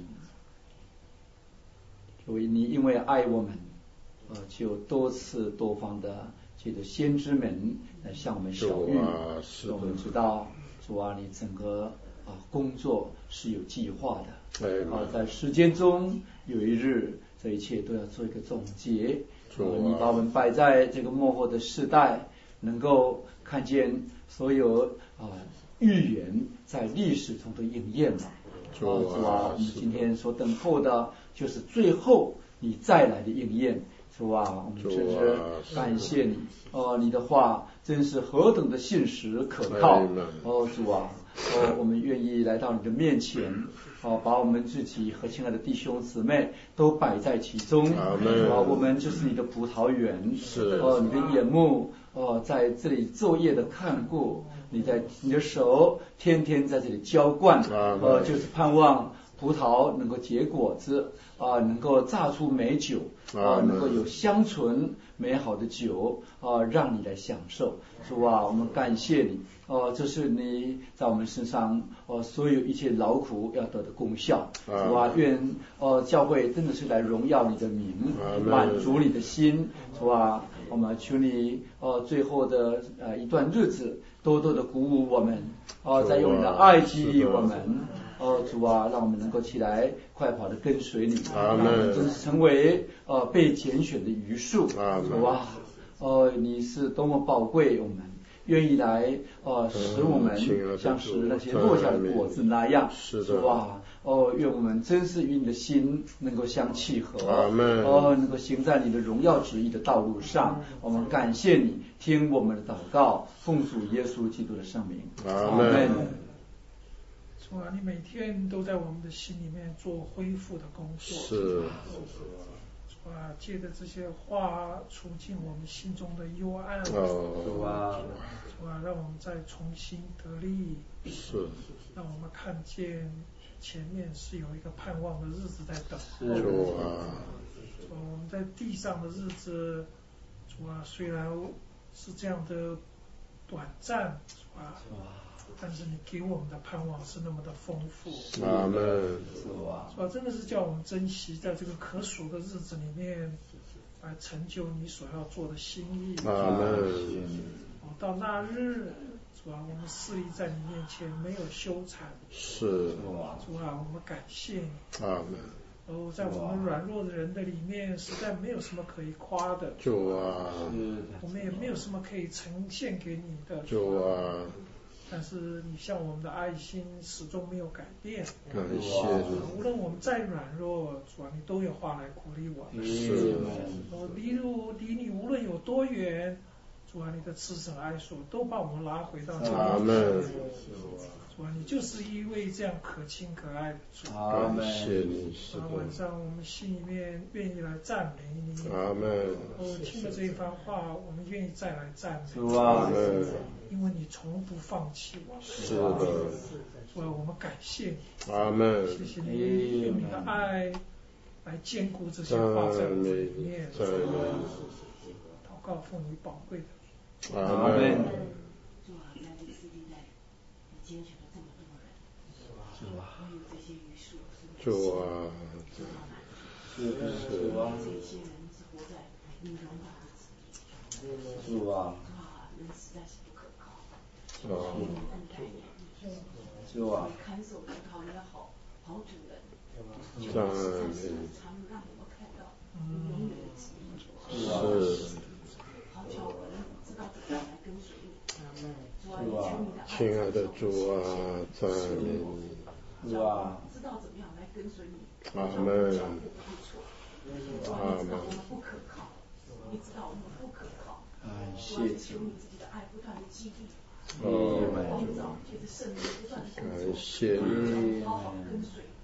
主，你因为爱我们，呃，就多次多方的借着先知们来向我们晓谕，让我们知道，主啊，你整个啊工作是有计划的，啊，在时间中有一日，这一切都要做一个总结。啊，你把我们摆在这个末后的世代，能够看见所有啊预言在历史中的应验了。主啊，我们今天所等候的就是最后你再来的应验。主啊，我们真是感谢你哦，你的话真是何等的信实可靠哦，主啊，哦，我们愿意来到你的面前，哦，把我们自己和亲爱的弟兄姊妹都摆在其中。主啊，我们就是你的葡萄园，哦，你的眼目哦在这里昼夜的看顾，你在你的手天天在这里浇灌，呃，就是盼望葡萄能够结果子啊，能够榨出美酒啊，能够有香醇美好的酒啊，让你来享受。主啊，我们感谢你哦，这是你在我们身上哦所有一切劳苦要得的功效。主啊，愿哦教会真的是来荣耀你的名，满足你的心。主啊，我们求你哦最后的呃一段日子，多多的鼓舞我们哦，再用你的爱激励我们。哦，主啊，让我们能够起来快跑的跟随你，让我们真是成为呃被拣选的余数。主啊，哦，你是多么宝贵，我们愿意来呃使我们像是那些落下的果子那样。主啊，哦，愿我们真是与你的心能够相契合，哦，能够行在你的荣耀旨意的道路上。我们感谢你，听我们的祷告，奉主耶稣基督的圣名。阿门。 主啊，你每天都在我们的心里面做恢复的工作。 是。 主啊，借着这些话除尽我们心中的幽暗。 哦。 主啊，主啊，让我们再重新得力。 是。 让我们看见前面是有一个盼望的日子在等候。 主啊。 主啊，我们在地上的日子，主啊，虽然是这样的短暂，主啊。但是你给我们的盼望是那么的丰富。 阿门。 是吧？真的是叫我们珍惜在这个可数的日子里面，来成就你所要做的心意。 阿门。 哦，到那日，主啊，我们侍立在你面前没有羞惭。 是。 主啊，我们感谢你。 阿门。 哦，在我们软弱的人的里面，实在没有什么可以夸的。 主啊。 我们也没有什么可以呈现给你的。 主啊。 但是你向我们的爱心始终没有改变。 感谢你。 无论我们再软弱，主啊，你都有话来鼓励我们。 是。 我离路离你无论有多远，主啊，你的慈神爱所都把我们拉回到你。 阿门。 主啊，你就是一位这样可亲可爱的主。 阿门。感谢你。 啊，晚上我们心里面愿意来赞美你。 阿门。 哦，听了这一番话，我们愿意再来赞美。 阿门。 因为你从不放弃我们。 是的。 所以我们感谢你。 阿门。 谢谢你用你的爱来兼顾这些话在我们里面。 赞美。 祷告奉你宝贵的。 阿门。 主啊，在这个世界代，你拣选了这么多人，主啊，还有这些余数， 主啊， 是是啊，这些人是活在你荣耀的旨意。 主啊， 啊，人实在是不可靠。 哦。 主啊， 看守的好也好，好主人， 赞美。常让我们看到你永远的旨意。 是。 好叫我们知道怎么样来跟随你。 主啊，亲爱的主啊，赞美你。 主啊， 知道怎么样来跟随你。 阿门。 阿门。我们不可靠，你知道我们不可靠。 感谢求你自己的爱不断的激励。 哦。 光照，借着圣灵不断的感谢你。 好好跟随。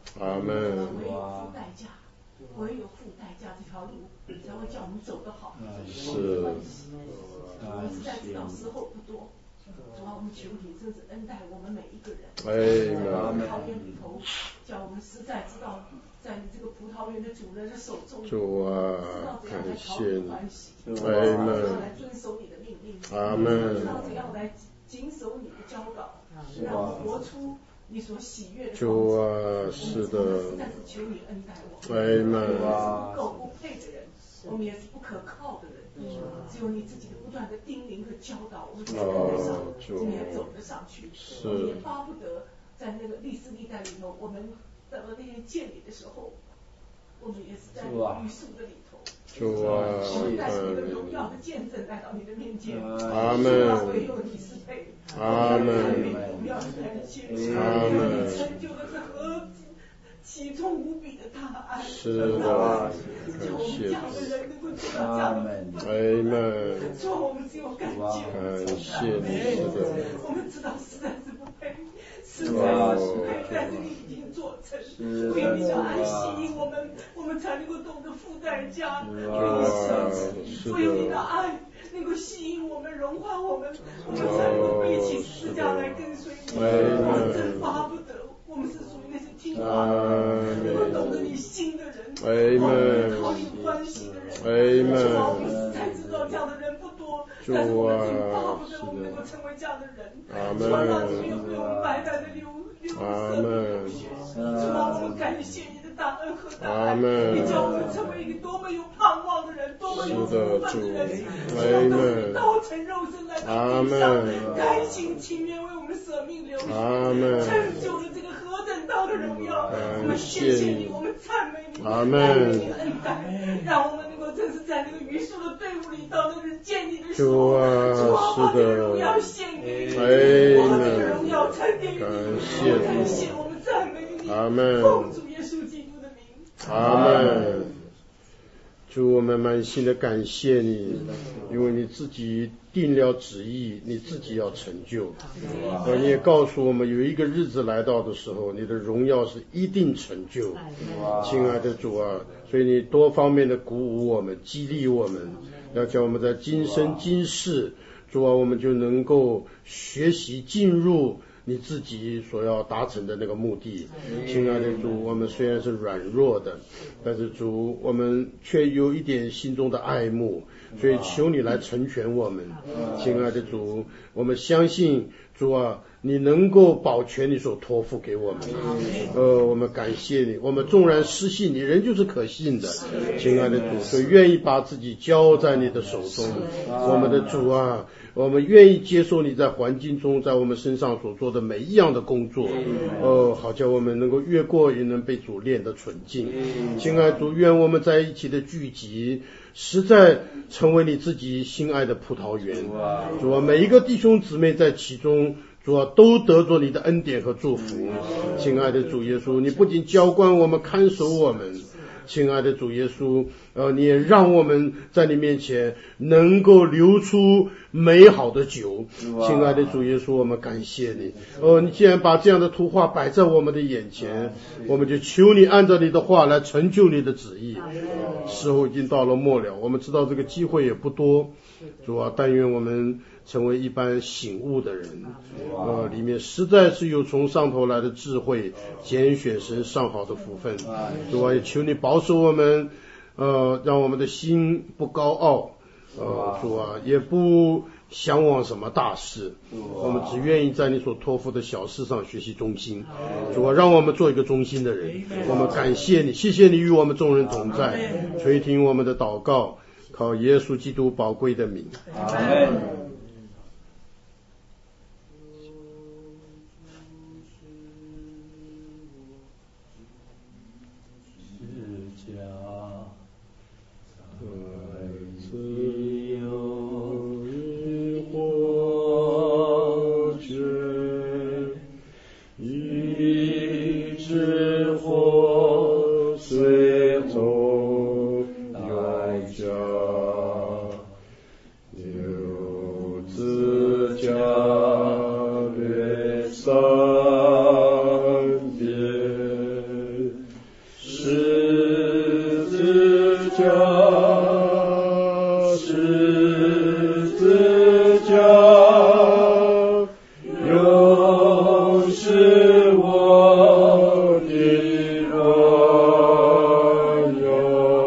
阿门。 唯有付代价，唯有付代价，这条路才会叫我们走得好。 是。 我们实在知道时候不多，主啊，我们求你真是恩待我们每一个人。 哎， 在葡萄园里头，叫我们实在知道，在你这个葡萄园的主人的手中， 主啊， 知道怎样来讨你欢喜， 知道怎样来遵守你的命令， 阿门。 知道怎样来谨守你的教导，让我活出你所喜悦的主啊，是的。 实在是求你恩待我们， 哎们， 不够不配的人，我们也是不可靠的人。只有你自己的不断的叮咛和教导，我们才跟得上，我们也走得上去。我们也巴不得在那个历史历代里头，我们到了那天见你的时候，我们也是在语速的里头。 主啊， 我们带着一个荣耀的见证来到你的面前。 阿门。 唯有你是配。 阿门。 荣耀的感谢。阿门。成就的是何其中无比的大爱。 是的，感谢主。阿门。阿门。 说我们只有感谢。 感谢你，是的。 我们知道实在是不配，实在是不配，但是你已经做成。唯有你的爱吸引我们，我们才能够懂得付代价，愿意舍己。唯有你的爱能够吸引我们，融化我们，我们才能够背起十字架来跟随你。我们真巴不得，我们是属于那些听话的人，能够懂得你心的人，能讨你欢喜的人。主啊，我们实在知道这样的人不多，但是我们真巴不得我们能够成为这样的人。主啊，让这个为我们白白的流流生命流血。主啊，我们感谢你的大恩和大爱，你叫我们成为一个多么有盼望的人，多么有福分的人。主啊，都是道成肉身来到地上，甘心情愿为我们舍命流血，成就了这个何等大的荣耀。我们谢谢你，我们赞美你，感谢你的恩待，让我们能够真是在那个余数的队伍里，到那个见你的时候，主啊，把这个荣耀献给你，把这个荣耀传给你，感谢我们赞美你，奉主耶稣基督的名， 阿门。主，我们满心的感谢你，因为你自己定了旨意，你自己要成就，而你也告诉我们有一个日子来到的时候，你的荣耀是一定成就。亲爱的主啊，所以你多方面的鼓舞我们，激励我们，要叫我们在今生今世，主啊，我们就能够学习进入你自己所要达成的那个目的。亲爱的主，我们虽然是软弱的，但是主，我们却有一点心中的爱慕，所以求你来成全我们。亲爱的主，我们相信主啊，你能够保全你所托付给我们。呃，我们感谢你，我们纵然失信，你仍旧是可信的。亲爱的主，所以愿意把自己交在你的手中。我们的主啊，我们愿意接受你在环境中，在我们身上所做的每一样的工作，哦，好叫我们能够越过，也能被主炼得纯净。亲爱的主，愿我们在一起的聚集，实在成为你自己心爱的葡萄园。主啊，每一个弟兄姊妹在其中，主啊，都得着你的恩典和祝福。亲爱的主耶稣，你不仅浇灌我们，看守我们。亲爱的主耶稣，呃，你也让我们在你面前能够流出美好的酒。亲爱的主耶稣，我们感谢你。呃，你既然把这样的图画摆在我们的眼前，我们就求你按照你的话来成就你的旨意。时候已经到了末了，我们知道这个机会也不多。主啊，但愿我们成为一般醒悟的人，呃，里面实在是有从上头来的智慧，拣选神上好的福分。主啊，也求你保守我们，呃，让我们的心不高傲，呃，主啊，也不向往什么大事，我们只愿意在你所托付的小事上学习忠心。主啊，让我们做一个忠心的人。我们感谢你，谢谢你与我们众人同在，垂听我们的祷告，靠耶稣基督宝贵的名。阿们。 又是我的荣耀，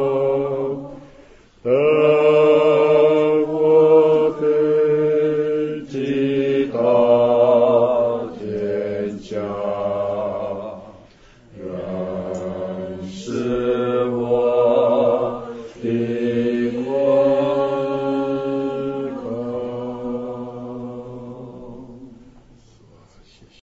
得我的祈祷。